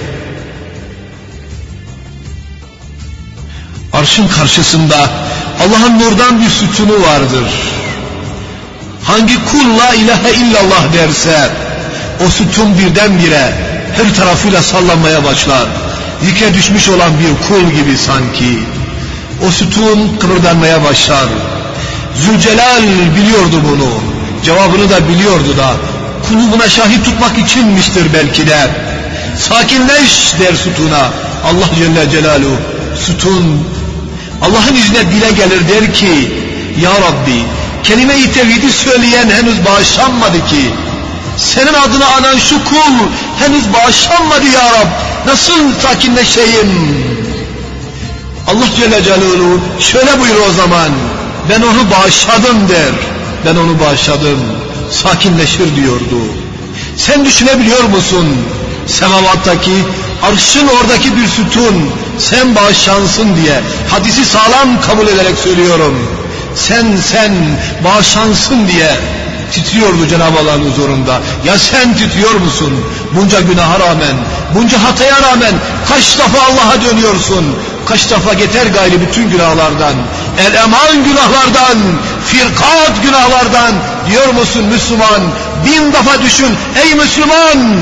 Arşın karşısında Allah'ın nurdan bir sütunu vardır. Hangi kul la ilahe illallah derse o sütun birdenbire her tarafıyla sallanmaya başlar. Yıke düşmüş olan bir kul gibi sanki. O sütun kıpırdanmaya başlar. Zülcelal biliyordu bunu. Cevabını da biliyordu da. Kulu buna şahit tutmak içinmiştir belki de. Sakinleş der sütuna. Allah Celle Celaluhu. Sütun Allah'ın izniyle dile gelir der ki ya Rabbi kelime-i tevhidi söyleyen henüz bağışlanmadı ki. Senin adını anan şu kul henüz bağışlanmadı ya Rab. Nasıl sakinleşeyim? Allah Celle Celaluhu şöyle buyur o zaman. Ben onu bağışladım der. Ben onu bağışladım. Sakinleşir diyordu. Sen düşünebiliyor musun? Semavattaki, arşın oradaki bir sütun, sen bağışlansın diye, hadisi sağlam kabul ederek söylüyorum. Sen, sen bağışlansın diye titriyordu Cenab-ı Allah'ın huzurunda. Ya sen titriyor musun? Bunca günaha rağmen, bunca hataya rağmen kaç defa Allah'a dönüyorsun? Kaç defa yeter gayri bütün günahlardan, el-eman günahlardan, firkat günahlardan diyor musun Müslüman? Bin defa düşün ey Müslüman!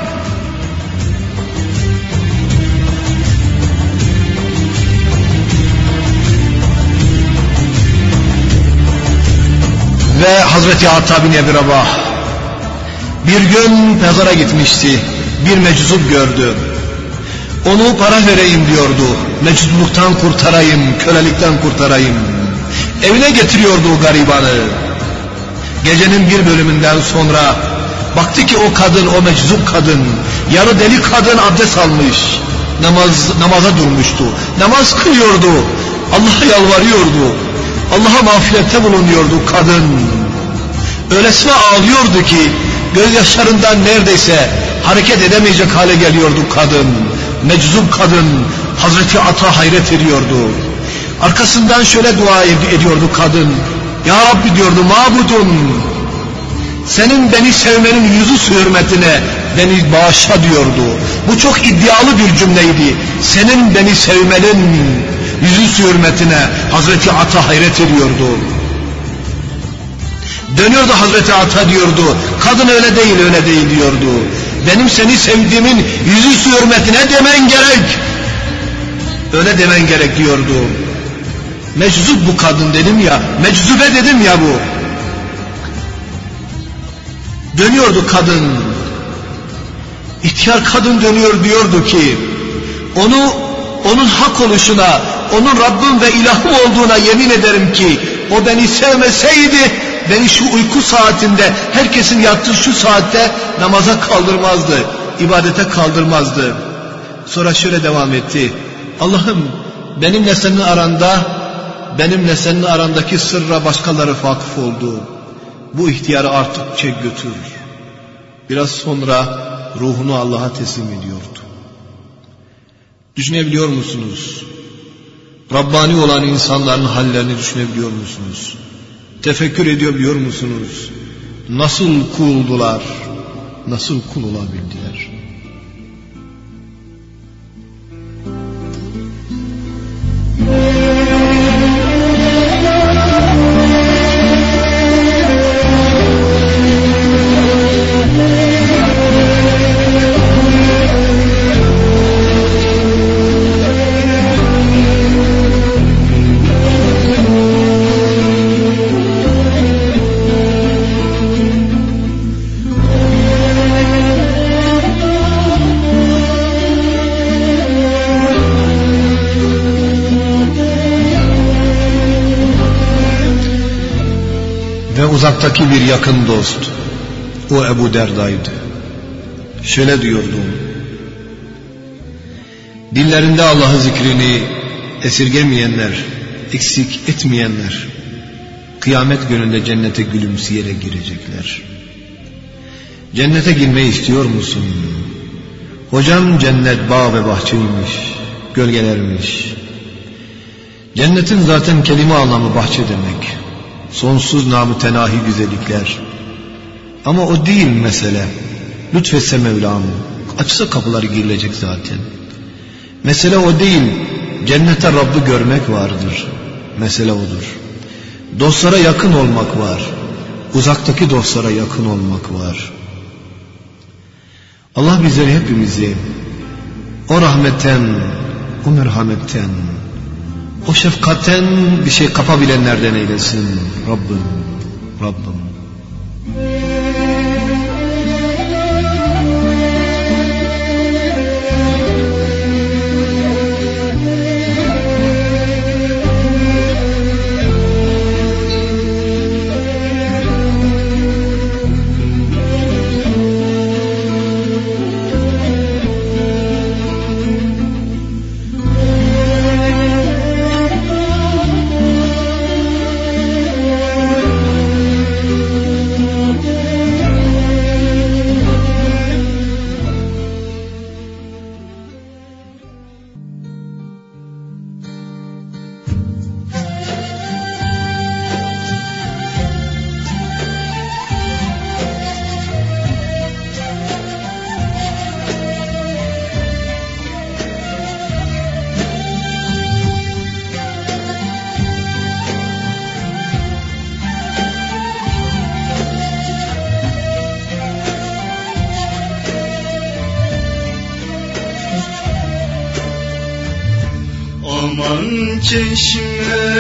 Ve Hazreti Atta bin Ebi Rabah bir gün pazara gitmişti. Bir meczup gördü. Onu para vereyim diyordu. Meczupluktan kurtarayım, kölelikten kurtarayım. Evine getiriyordu o garibanı. Gecenin bir bölümünden sonra baktı ki o kadın, o meczup kadın, yarı deli kadın abdest almış. Namaz, namaza durmuştu. Namaz kılıyordu. Allah'a yalvarıyordu. Allah'a mağfirette bulunuyordu kadın. Öylesine ağlıyordu ki gözyaşlarından neredeyse hareket edemeyecek hale geliyordu kadın. Meczup kadın Hazreti Ata hayret ediyordu. Arkasından şöyle dua ediyordu kadın. Ya Rabbi diyordu, mabudum, senin beni sevmenin yüzü hürmetine beni bağışla diyordu. Bu çok iddialı bir cümleydi. Senin beni sevmenin yüzü hürmetine Hazreti Ata hayret ediyordu. Dönüyordu Hazreti Ata diyordu. Kadın öyle değil, öyle değil diyordu. Benim seni sevdiğimin yüzü hürmetine demen gerek. Öyle demen gerek diyordu. Meczup bu kadın dedim ya, meczube dedim ya bu. Dönüyordu kadın. İhtiyar kadın dönüyor diyordu ki, onu, onun hak oluşuna, onun Rabbim ve ilahım olduğuna yemin ederim ki, o beni sevmeseydi, beni şu uyku saatinde, herkesin yattığı şu saatte namaza kaldırmazdı, ibadete kaldırmazdı. Sonra şöyle devam etti. Allah'ım, benimle senin aranda, benimle senin arandaki sırra başkaları vakıf oldu. Bu ihtiyarı artık çek götür. Biraz sonra ruhunu Allah'a teslim ediyordu. Düşünebiliyor musunuz? Rabbani olan insanların hallerini düşünebiliyor musunuz? Tefekkür edebiliyor musunuz? Nasıl kuldular? Nasıl kul olabildiler? Ve uzaktaki bir yakın dost, o Ebu Derda'ydı. Şöyle diyordu: dillerinde Allah'ın zikrini esirgemeyenler, eksik etmeyenler, kıyamet gününde cennete gülümseyerek girecekler. Cennete girmeyi istiyor musun? Hocam cennet bağ ve bahçeymiş, gölgelermiş. Cennetin zaten kelime anlamı bahçe demek. Sonsuz namı tenahi güzellikler. Ama o değil mesele. Lütfetse Mevlam, açsa kapıları girilecek zaten. Mesele o değil. Cennete Rabb'i görmek vardır. Mesele odur. Dostlara yakın olmak var. Uzaktaki dostlara yakın olmak var. Allah bizleri hepimizi o rahmetten, o merhametten, o şefkatten bir şey kapabilenlerden eylesin Rabbim, Rabbim. Aman çeşme,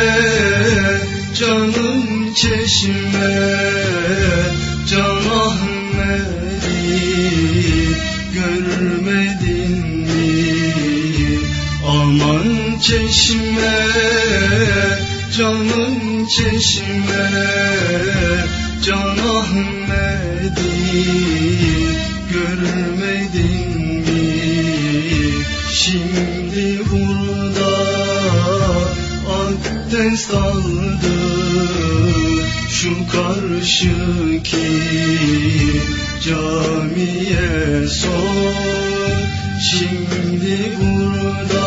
canım çeşme, Can Ahmet'i görmedin mi? Aman çeşme, canım çeşme, Can Ahmet'i görmedin mi? Şimdi burada abdest aldı şu karşıki camiye sor. Şimdi burada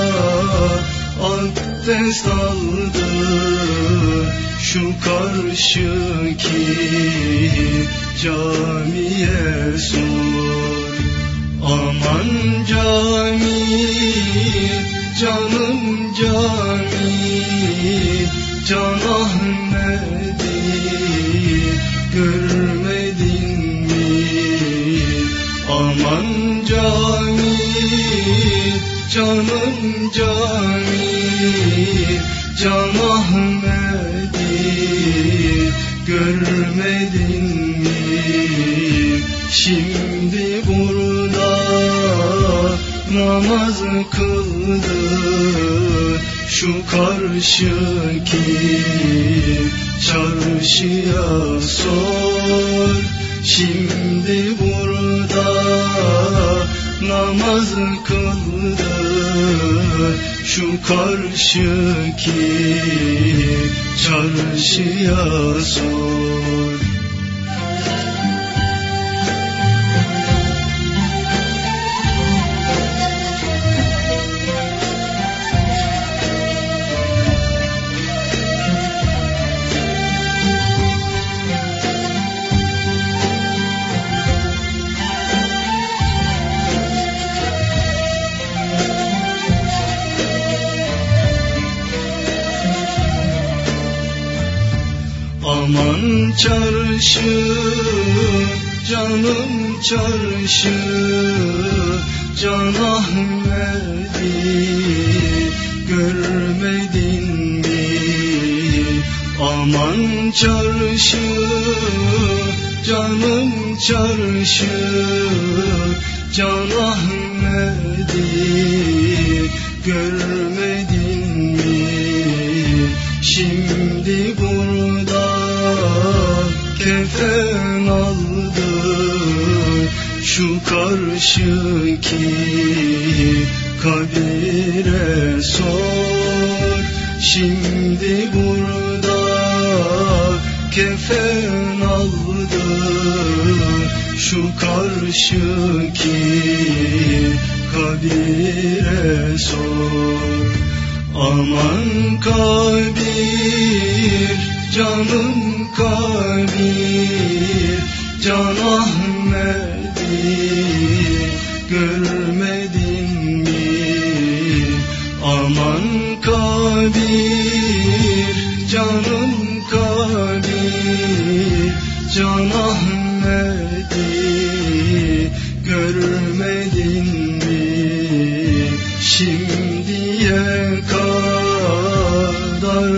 abdest aldı şu karşıki camiye sor. Aman cami, canım cami, Can Ahmet'i görmedin mi? Aman cami, canım cami, Can Ahmet'i görmedin mi? Şimdi burada namaz kıldı şu karşıki çarşıya sor. Şimdi burada namaz kıldı şu karşıki çarşıya sor. Aman çarşı, canım çarşı, Can Ahmet'i görmedin mi? Aman çarşı, canım çarşı, Can Ahmet'i görmedin mi? Şimdi burada kefen aldı şu karşıki kabire sor. Şimdi burada kefen aldı şu karşıki kabire sor. Aman kabir, canım kabir, Can Ahmet'i görmedin mi? Aman kabir, canım kabir, Can Ahmet'i görmedin mi? Şimdiye kadar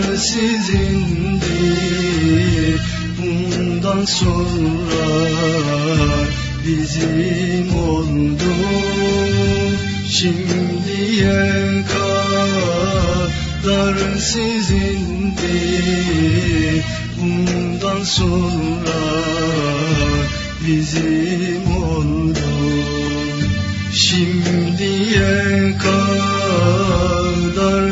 sizindir, bundan sonra bizim oldu. Şimdiye kadar sizindir, bundan sonra bizim oldu. Şimdiye kadar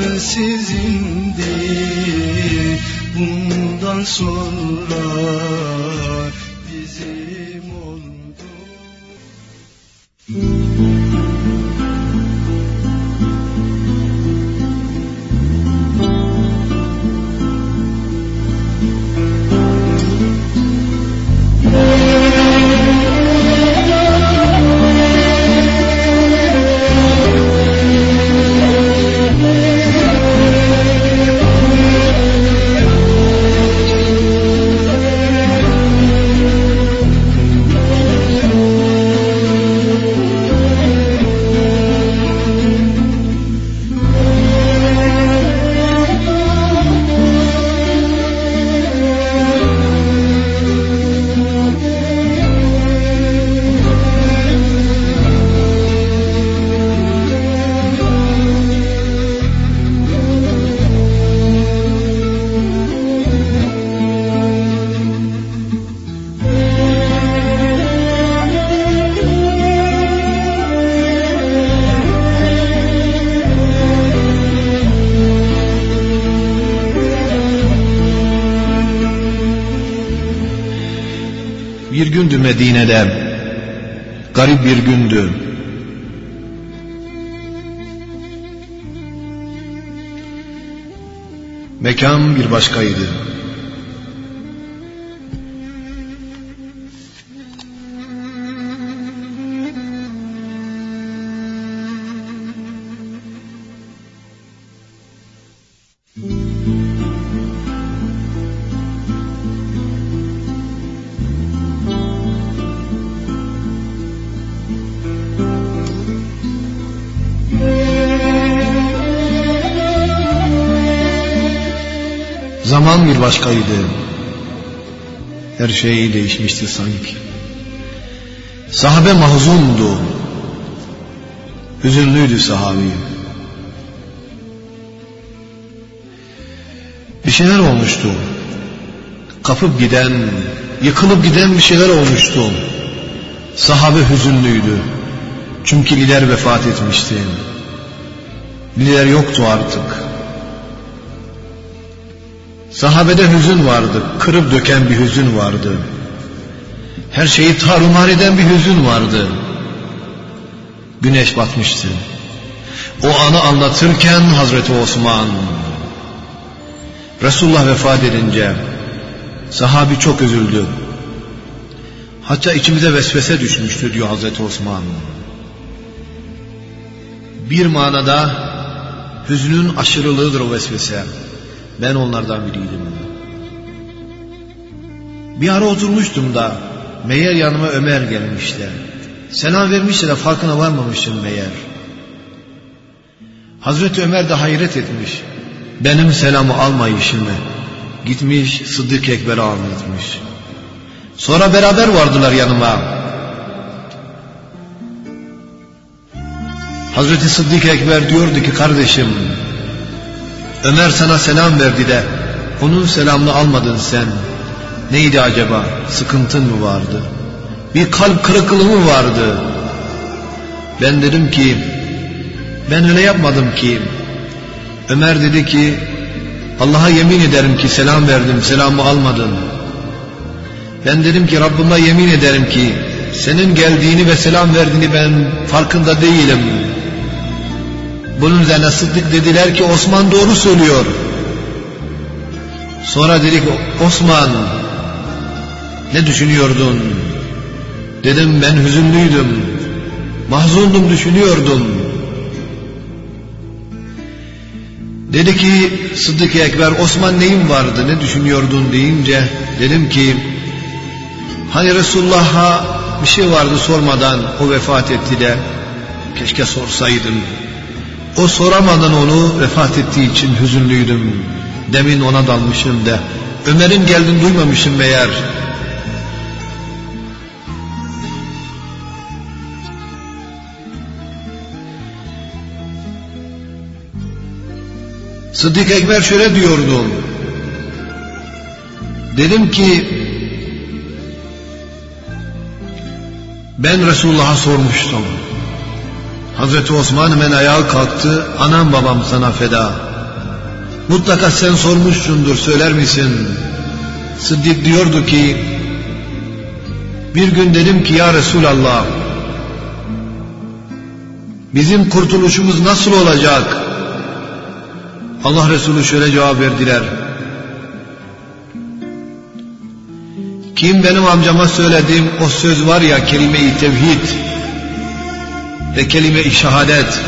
sizindir, bundan sonra bizim oldu. Bir gündü Medine'de, garip bir gündü. Mekan bir başkaydı. Zaman bir başkaydı. Her şey değişmişti sanki. Sahabe mahzundu. Hüzünlüydü sahabi. Bir şeyler olmuştu. Kapıp giden, yıkılıp giden bir şeyler olmuştu. Sahabe hüzünlüydü. Çünkü lider vefat etmişti. Lider yoktu artık. Sahabede hüzün vardı, kırıp döken bir hüzün vardı. Her şeyi tarumar eden bir hüzün vardı. Güneş batmıştı. O anı anlatırken Hazreti Osman, Resulullah vefat edince sahabi çok üzüldü. Hatta içimize vesvese düşmüştü diyor Hazreti Osman. Bir manada hüznün aşırılığıdır o vesvese. Ben onlardan biriydim. Bir ara oturmuştum da meğer yanıma Ömer gelmişti. Selam vermişti de farkına varmamışım meğer. Hazreti Ömer de hayret etmiş. Benim selamı almayışımı. Gitmiş Sıddık Ekber'e anlatmış. Sonra beraber vardılar yanıma. Hazreti Sıddık Ekber diyordu ki kardeşim, Ömer sana selam verdi de onun selamını almadın sen. Neydi acaba? Sıkıntın mı vardı? Bir kalp kırıklığı mı vardı? Ben dedim ki ben öyle yapmadım ki. Ömer dedi ki Allah'a yemin ederim ki selam verdim, selamı almadın. Ben dedim ki Rabbime yemin ederim ki senin geldiğini ve selam verdiğini ben farkında değilim. Bunun üzerine Sıddık dediler ki Osman doğru söylüyor. Sonra dedik Osman ne düşünüyordun? Dedim ben hüzünlüydüm, mahzundum, düşünüyordum. Dedi ki Sıddık Ekber Osman neyin vardı, ne düşünüyordun deyince dedim ki hani Resulullah'a bir şey vardı sormadan o vefat etti de keşke sorsaydım. O soramadan onu vefat ettiği için hüzünlüydüm. Demin ona dalmışım da Ömer'in geldiğini duymamışım meğer. Sıddık Ekber şöyle diyordu. Dedim ki ben Resulullah'a sormuştum. Hazreti Osman hemen ayağa kalktı. Anam babam sana feda. Mutlaka sen sormuşsundur, söyler misin? Sıddık diyordu ki bir gün dedim ki ya Resulallah bizim kurtuluşumuz nasıl olacak? Allah Resulü şöyle cevap verdiler. Kim benim amcama söylediğim o söz var ya kelime-i tevhid ve kelime-i şehadet,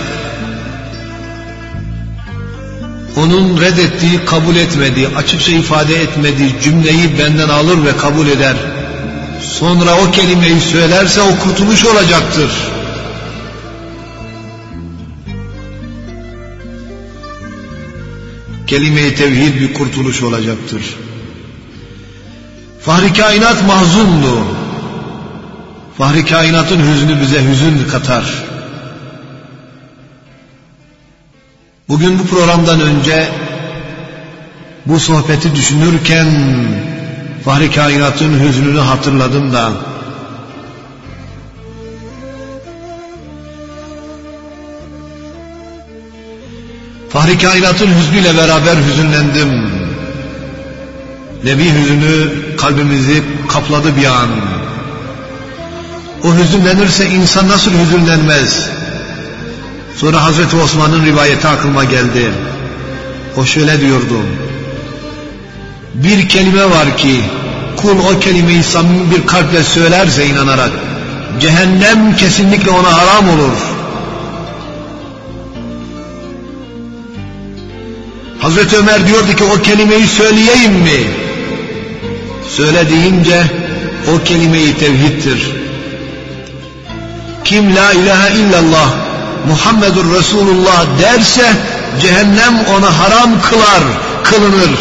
onun reddettiği, kabul etmediği, açıkça ifade etmediği cümleyi benden alır ve kabul eder. Sonra o kelimeyi söylerse o kurtuluş olacaktır. Kelime-i tevhid bir kurtuluş olacaktır. Fahri kainat mahzundu. Fahri kainatın hüznü bize hüzün katar. Bugün bu programdan önce bu sohbeti düşünürken Fahri kainatın hüznünü hatırladım da Fahri kainatın hüznüyle beraber hüzünlendim. Nebi hüzünü kalbimizi kapladı bir an. O hüzünlenirse insan nasıl hüzünlenmez? Sonra Hazreti Osman'ın rivayeti aklıma geldi. O şöyle diyordu: bir kelime var ki kul o kelimeyi samimi bir kalple söylerse inanarak, cehennem kesinlikle ona haram olur. Hazreti Ömer diyordu ki o kelimeyi söyleyeyim mi? Söyle deyince o kelime-i tevhiddir. Kim la ilahe illallah Muhammedur Resulullah derse cehennem ona haram kılar, kılınır.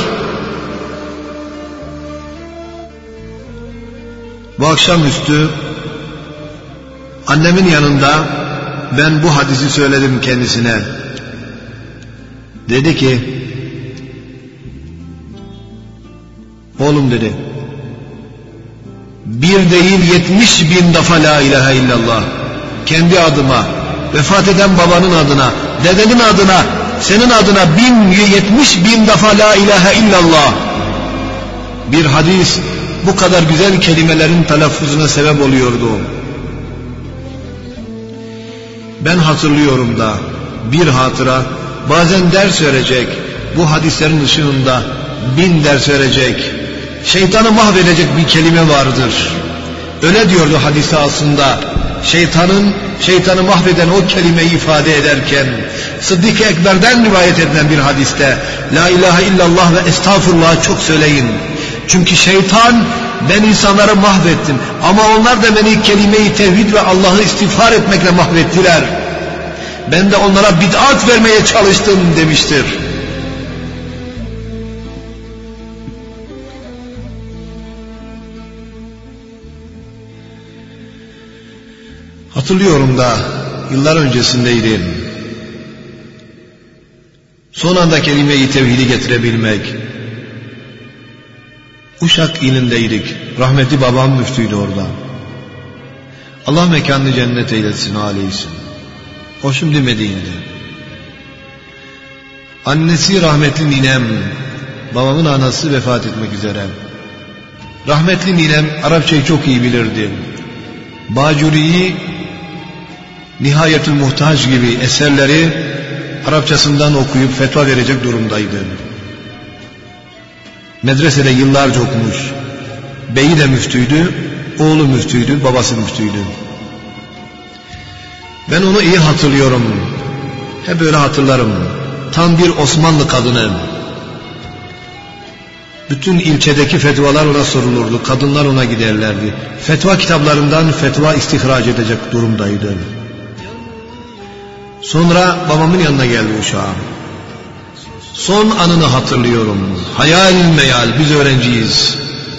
Bu akşamüstü annemin yanında ben bu hadisi söyledim kendisine. Dedi ki, oğlum dedi, bir değil yetmiş bin defa la ilahe illallah, kendi adıma, vefat eden babanın adına, dedenin adına, senin adına bin yetmiş bin defa la ilahe illallah. Bir hadis bu kadar güzel kelimelerin telaffuzuna sebep oluyordu. Ben hatırlıyorum da bir hatıra, bazen ders verecek, bu hadislerin ışığında bin ders verecek, şeytanı mahvedecek bir kelime vardır. Öyle diyordu hadise aslında. Şeytanın, şeytanı mahveden o kelimeyi ifade ederken, Sıddık-ı Ekber'den rivayet edilen bir hadiste, la ilahe illallah ve estağfurullah çok söyleyin. Çünkü şeytan, ben insanları mahvettim ama onlar da beni kelime-i tevhid ve Allah'ı istiğfar etmekle mahvettiler. Ben de onlara bid'at vermeye çalıştım demiştir. Hatırlıyorum da yıllar öncesindeydim. Son anda kelime-i tevhidi getirebilmek. Uşak ilindeydik. Rahmetli babam müftüydü orada. Allah mekanını cennet eylesin, aleyhissin. O şimdi Medine'de. Annesi rahmetli ninem, babamın anası vefat etmek üzere. Rahmetli ninem Arapçayı çok iyi bilirdi. Bacuri'yi, Nihayetül Muhtaç gibi eserleri Arapçasından okuyup fetva verecek durumdaydı. Medresede yıllarca okumuş. Beyi de müftüydü, oğlu müftüydü, babası müftüydü. Ben onu iyi hatırlıyorum. Hep böyle hatırlarım. Tam bir Osmanlı kadını. Bütün ilçedeki fetvalar ona sorulurdu. Kadınlar ona giderlerdi. Fetva kitaplarından fetva istihraç edecek durumdaydı. Sonra babamın yanına geldi uşağım. Son anını hatırlıyorum. Hayal meyal, biz öğrenciyiz.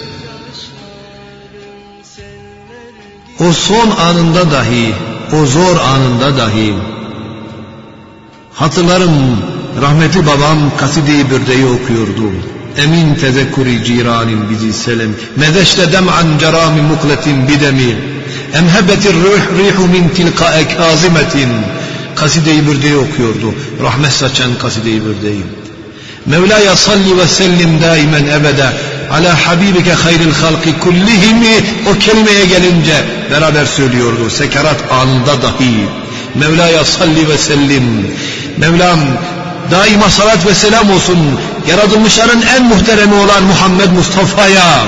O son anında dahi, o zor anında dahi hatırlarım, rahmetli babam Kaside-i Bürde'yi okuyordu. Emin tezekkuri ciranin bizi selam, medeşte dem'an cerami mukletin bidemi, emhebetir ruh rihu min tilka ekazimetin. Kaside-i Bürde'yi okuyordu. Rahmet saçan Kaside-i Bürde'yi. Mevlaya salli ve sellim daimen ebede ala habibike hayril halki kullihimi. O kelimeye gelince beraber söylüyordu. Sekarat anında dahi. Mevlaya salli ve sellim. Mevlam daima salat ve selam olsun yaratılmışların en muhteremi olan Muhammed Mustafa'ya.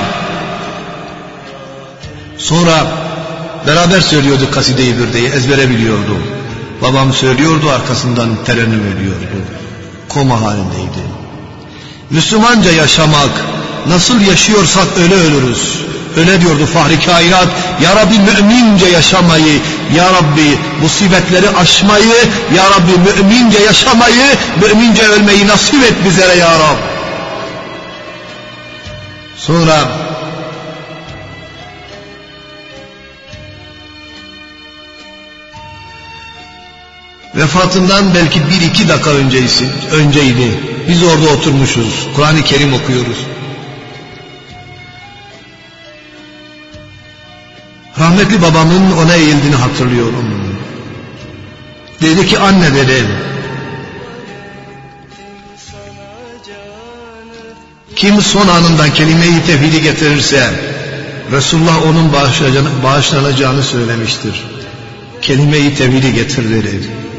Sonra beraber söylüyorduk Kaside-i Bürde'yi, ezbere biliyordu. Babam söylüyordu, arkasından terennüm ediyordu. Koma halindeydi. Müslümanca yaşamak, nasıl yaşıyorsak öyle ölürüz. Öyle diyordu Fahri Kainat. Ya Rabbi mümince yaşamayı, Ya Rabbi musibetleri aşmayı, Ya Rabbi mümince yaşamayı, mümince ölmeyi nasip et bizlere Ya Rabbi. Sonra vefatından belki bir iki dakika önceydi, önceydi. Biz orada oturmuşuz. Kur'an-ı Kerim okuyoruz. Rahmetli babamın ona eğildiğini hatırlıyorum. Dedi ki anne dedi, kim son anında kelime-i tevhidi getirirse Resulullah onun bağışlanacağını söylemiştir. Kelime-i tevhidi getir dedi.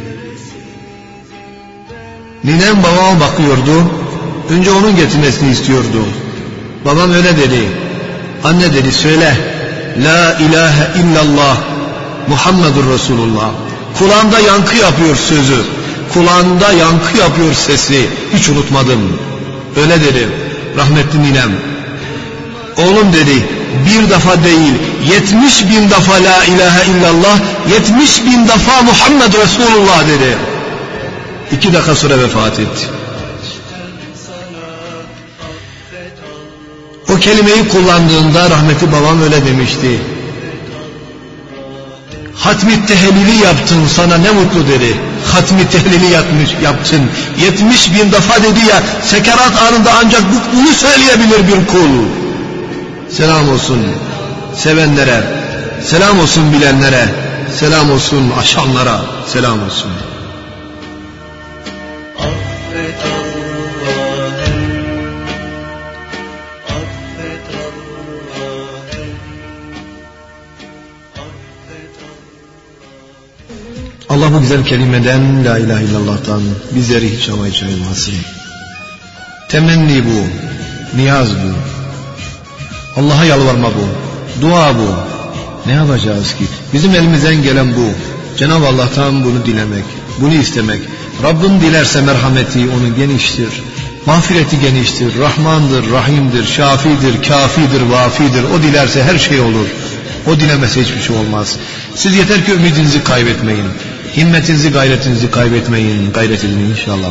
Ninem babama bakıyordu. Önce onun getirmesini istiyordu. Babam öyle dedi. Anne dedi, söyle. La ilahe illallah Muhammedur Resulullah. Kulağımda yankı yapıyor sözü. Kulağımda yankı yapıyor sesi. Hiç unutmadım. Öyle dedi rahmetli ninem. Oğlum dedi, bir defa değil, yetmiş bin defa la ilahe illallah, yetmiş bin defa Muhammed Resulullah dedi. İki dakika sonra vefat etti. O kelimeyi kullandığında rahmetli babam öyle demişti. Hatmi tehlili yaptın, sana ne mutlu dedi. Hatmi tehlili yapmış, yaptın. Yetmiş bin defa dedi ya, sekerat anında ancak bunu söyleyebilir bir kul. Selam olsun sevenlere, selam olsun bilenlere, selam olsun aşanlara, selam olsun. Affet Allah'ım, affet Allah'ım, affet Allah'ım. Allah bu güzel kelimeden, la ilahe illallah'tan bizleri hiç ama hiç ayırmasın. Temenni bu, niyaz bu. Allah'a yalvarma bu, dua bu. Ne yapacağız ki? Bizim elimizden gelen bu. Cenab-ı Allah'tan bunu dilemek, bunu istemek. Rabbim dilerse merhameti onun geniştir. Mağfireti geniştir. Rahmandır, Rahim'dir, Şafi'dir, Kafi'dir, Vafi'dir. O dilerse her şey olur. O dilemese hiçbir şey olmaz. Siz yeter ki ümidinizi kaybetmeyin. Himmetinizi, gayretinizi kaybetmeyin. Gayret edin inşallah.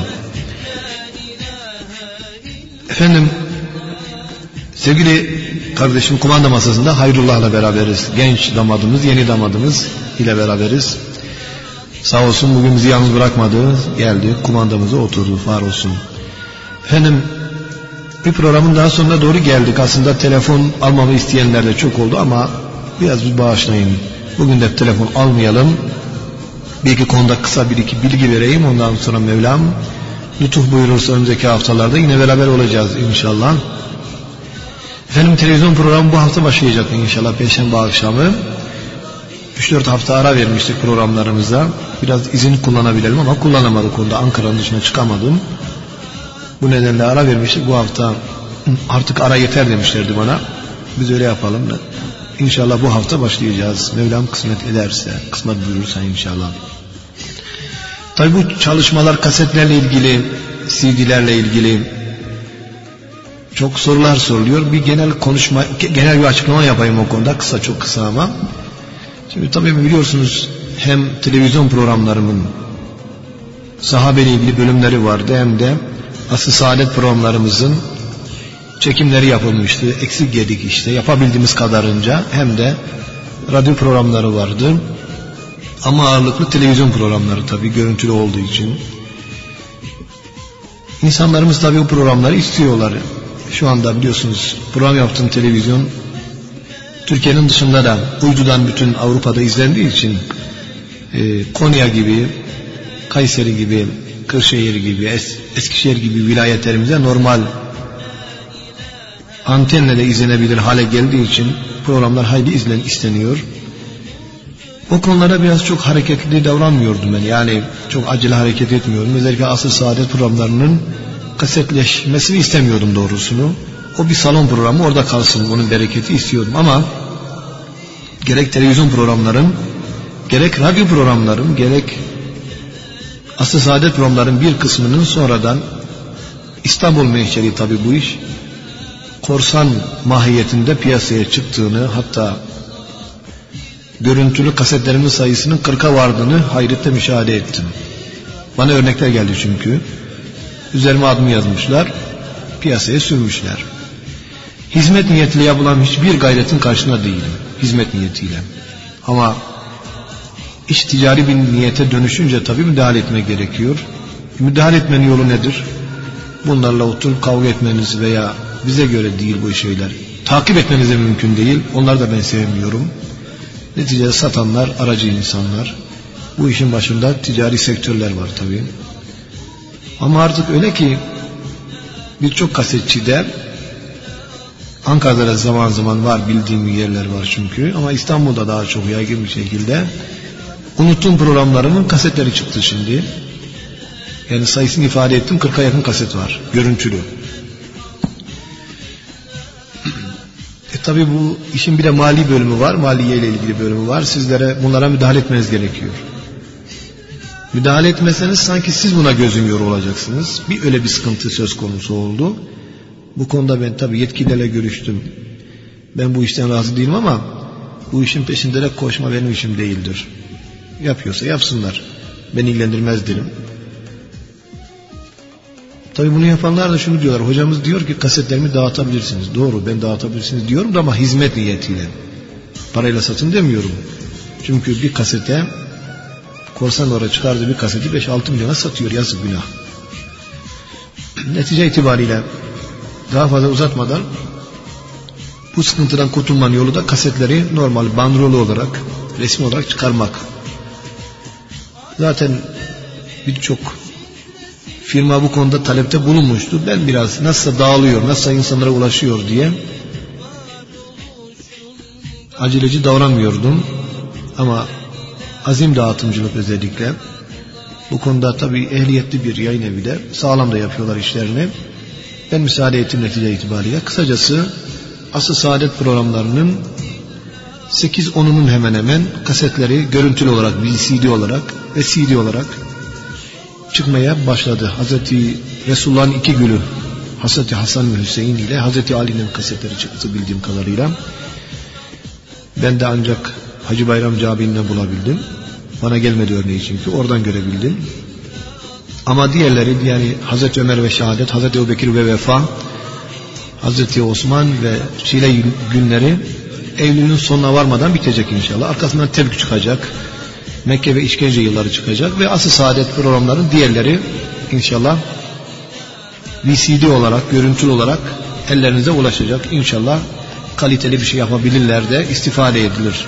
Efendim, sevgili kardeşim kumanda masasında Hayrullah'la beraberiz. Genç damadımız, yeni damadımız ile beraberiz. Sağ olsun bugün bizi yalnız bırakmadı. Geldi, kumandamıza oturdu. Var olsun. Efendim, bir programın daha sonuna doğru geldik. Aslında telefon almamı isteyenler de çok oldu ama biraz bir bağışlayın. Bugün de telefon almayalım. Bir iki konuda kısa bir iki bilgi vereyim. Ondan sonra Mevlam lütuf buyurursa önümüzdeki haftalarda yine beraber olacağız inşallah. Efendim, televizyon programı bu hafta başlayacak inşallah Perşembe akşamı. üç dört hafta ara vermiştik programlarımıza. Biraz izin kullanabilelim ama kullanamadık onda. Ankara'nın dışına çıkamadım. Bu nedenle ara vermiştik. Bu hafta artık ara yeter demişlerdi bana. Biz öyle yapalım da. İnşallah bu hafta başlayacağız. Mevlam kısmet ederse, kısmet buyurursa inşallah. Tabi bu çalışmalar kasetlerle ilgili, C D'lerle ilgili çok sorular soruluyor. Bir genel konuşma, genel bir açıklama yapayım o konuda. Kısa, çok kısa ama. Şimdi tabii biliyorsunuz hem televizyon programlarımın sahabeyle ilgili bölümleri vardı, hem de Asr-ı Saadet programlarımızın çekimleri yapılmıştı. Eksik yedik işte, yapabildiğimiz kadarınca. Hem de radyo programları vardı. Ama ağırlıklı televizyon programları tabii, görüntülü olduğu için. İnsanlarımız tabii o programları istiyorlar. Şu anda biliyorsunuz program yaptığım televizyon Türkiye'nin dışında da uydudan bütün Avrupa'da izlendiği için e, Konya gibi, Kayseri gibi, Kırşehir gibi, es, Eskişehir gibi vilayetlerimize normal antenle de izlenebilir hale geldiği için programlar hayli izlen isteniyor. O konulara biraz çok hareketli davranmıyordum ben. Yani çok acele hareket etmiyordum. Özellikle Asr-ı Saadet programlarının kasetleşmesini istemiyordum doğrusunu. O bir salon programı, orada kalsın, onun bereketi istiyordum ama gerek televizyon programlarım, gerek radyo programlarım, gerek Asr-ı Saadet programların bir kısmının sonradan İstanbul menşeli tabi bu iş, korsan mahiyetinde piyasaya çıktığını, hatta görüntülü kasetlerimin sayısının kırka vardığını hayretle müşahede ettim. Bana örnekler geldi çünkü. Üzerime adımı yazmışlar, piyasaya sürmüşler. Hizmet niyetiyle yapılan hiçbir gayretin karşısında değilim. Hizmet niyetiyle. Ama iş ticari bir niyete dönüşünce tabii müdahale etmek gerekiyor. Müdahale etmenin yolu nedir? Bunlarla oturup kavga etmeniz veya bize göre değil bu şeyler, takip etmeniz de mümkün değil. Onları da ben sevmiyorum. Neticede satanlar aracı insanlar. Bu işin başında ticari sektörler var tabii. Ama artık öyle ki birçok kasetçide Ankara'da da zaman zaman var, bildiğim yerler var çünkü, ama İstanbul'da daha çok yaygın bir şekilde. Unuttuğum programlarımın kasetleri çıktı şimdi. Yani sayısını ifade ettim, kırka yakın kaset var, görüntülü. E tabi bu işin bir de mali bölümü var, maliye ile ilgili bölümü var. Sizlere bunlara müdahale etmeniz gerekiyor. Müdahale etmeseniz sanki siz buna göz yumuyor olacaksınız. Bir öyle bir sıkıntı söz konusu oldu. Bu konuda ben tabi yetkililerle görüştüm. Ben bu işten razı değilim ama bu işin peşinde de koşma benim işim değildir. Yapıyorsa yapsınlar. Beni ilgilendirmez derim. Tabi bunu yapanlar da şunu diyorlar. Hocamız diyor ki kasetlerimi dağıtabilirsiniz. Doğru, ben dağıtabilirsiniz diyorum da ama hizmet niyetiyle. Parayla satın demiyorum. Çünkü bir kasete, korsan oraya çıkardığı bir kaseti beş altı milyona satıyor. Yazık, günah. Netice itibariyle daha fazla uzatmadan bu sıkıntıdan kurtulmanın yolu da kasetleri normal bandrolu olarak, resmi olarak çıkarmak. Zaten birçok firma bu konuda talepte bulunmuştu. Ben biraz nasıl dağılıyor, nasıl insanlara ulaşıyor diye aceleci davranmıyordum. Ama azim dağıtımcılık özellikle bu konuda tabii ehliyetli bir yayın evi de sağlam da yapıyorlar işlerini. Ben müsaade ettim netice itibariyle. Kısacası Asr-ı Saadet programlarının sekiz onunun hemen hemen kasetleri görüntülü olarak, C D olarak ve C D olarak çıkmaya başladı. Hazreti Resulullah'ın iki gülü Hazreti Hasan ve Hüseyin ile Hazreti Ali'nin kasetleri çıktı bildiğim kadarıyla. Ben de ancak Hacı Bayram Cabi'nden bulabildim. Bana gelmedi örneği çünkü. Oradan görebildim. Ama diğerleri, yani Hazreti Ömer ve Şehadet, Hazreti Ebubekir ve Vefa, Hazreti Osman ve Şile günleri Eylül'ün sonuna varmadan bitecek inşallah. Arkasından Tebük çıkacak. Mekke ve işkence yılları çıkacak ve Asr-ı Saadet programların diğerleri inşallah V C D olarak, görüntülü olarak ellerinize ulaşacak. İnşallah kaliteli bir şey yapabilirler de istifade edilir.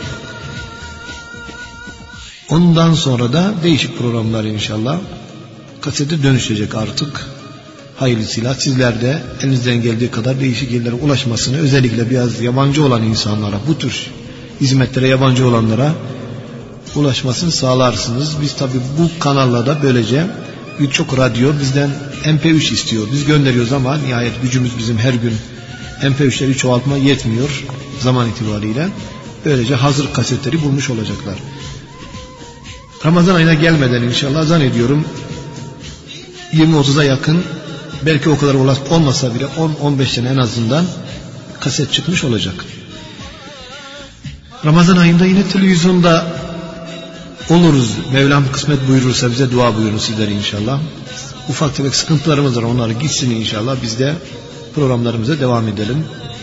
Ondan sonra da değişik programlar inşallah kasete dönüşecek artık. Hayırlısıyla sizler de elinizden geldiği kadar değişik yerlere ulaşmasını, özellikle biraz yabancı olan insanlara, bu tür hizmetlere yabancı olanlara ulaşmasını sağlarsınız. Biz tabi bu kanalla da böylece birçok radyo bizden M P üç istiyor. Biz gönderiyoruz ama nihayet gücümüz bizim her gün M P üçleri çoğaltma yetmiyor zaman itibariyle. Böylece hazır kasetleri bulmuş olacaklar. Ramazan ayına gelmeden inşallah zannediyorum yirmi otuza yakın, belki o kadar olmasa bile on on beş tane en azından kaset çıkmış olacak. Ramazan ayında yine televizyonda oluruz. Mevlam kısmet buyurursa bize dua buyurun sizlere inşallah. Ufak tefek sıkıntılarımız var, onları gitsin inşallah. Biz de programlarımıza devam edelim.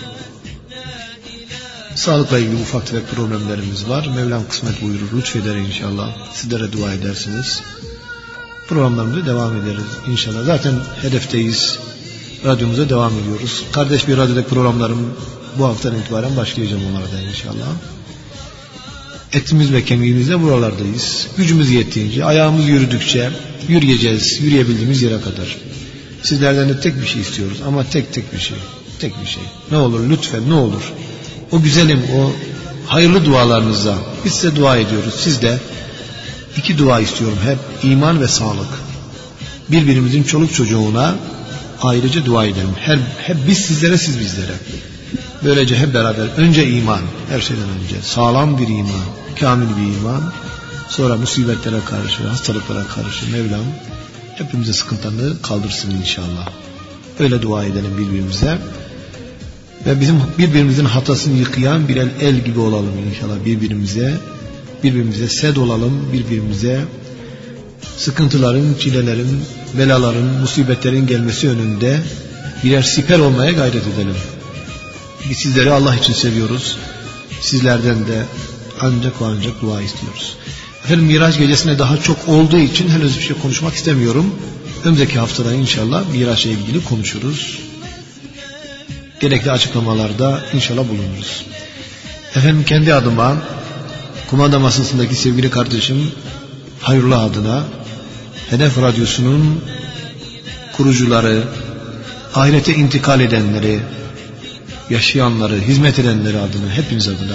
Sağlıkla ilgili ufak tefek problemlerimiz var. Mevlam kısmet buyurur, lütfeder inşallah. Sizlere dua edersiniz. Programlarımıza devam ederiz inşallah. Zaten hedefteyiz. Radyomuza devam ediyoruz. Kardeş bir radyodaki programlarım bu haftadan itibaren başlayacağım onlarda inşallah. Etimiz ve kemiğimizle buralardayız. Gücümüz yettiğince, ayağımız yürüdükçe yürüyeceğiz, yürüyebildiğimiz yere kadar. Sizlerden de tek bir şey istiyoruz ama tek tek bir şey, tek bir şey. Ne olur lütfen, ne olur. O güzelim, o hayırlı dualarınızla biz size dua ediyoruz. Siz de iki dua istiyorum, hep iman ve sağlık. Birbirimizin çoluk çocuğuna ayrıca dua edelim. Her, hep biz sizlere, siz bizlere. Böylece hep beraber önce iman, her şeyden önce sağlam bir iman, kamil bir iman, sonra musibetlere karşı, hastalıklara karşı Mevlam hepimize sıkıntılarını kaldırsın inşallah. Öyle dua edelim birbirimize ve bizim birbirimizin hatasını yıkayan birer el gibi olalım inşallah birbirimize. Birbirimize sed olalım, birbirimize sıkıntıların, çilelerin, belaların, musibetlerin gelmesi önünde birer siper olmaya gayret edelim. Biz sizleri Allah için seviyoruz. Sizlerden de ancak ve ancak dua istiyoruz. Efendim Miraç gecesine daha çok olduğu için henüz bir şey konuşmak istemiyorum. Önümüzdeki haftada inşallah Miraç'la ilgili konuşuruz. Gerekli açıklamalarda inşallah bulunuruz. Efendim kendi adıma, kumanda masasındaki sevgili kardeşim Hayırlı adına, Hedef Radyosu'nun kurucuları, ahirete intikal edenleri, yaşayanları, hizmet edenleri adına, hepimiz adına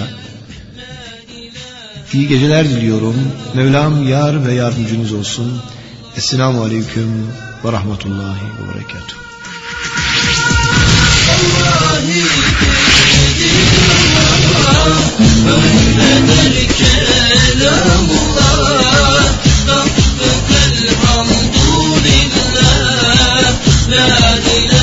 iyi geceler diliyorum. Mevlam yar ve yardımcınız olsun. Esselamu Aleyküm ve Rahmetullahi ve Berekatuhu. La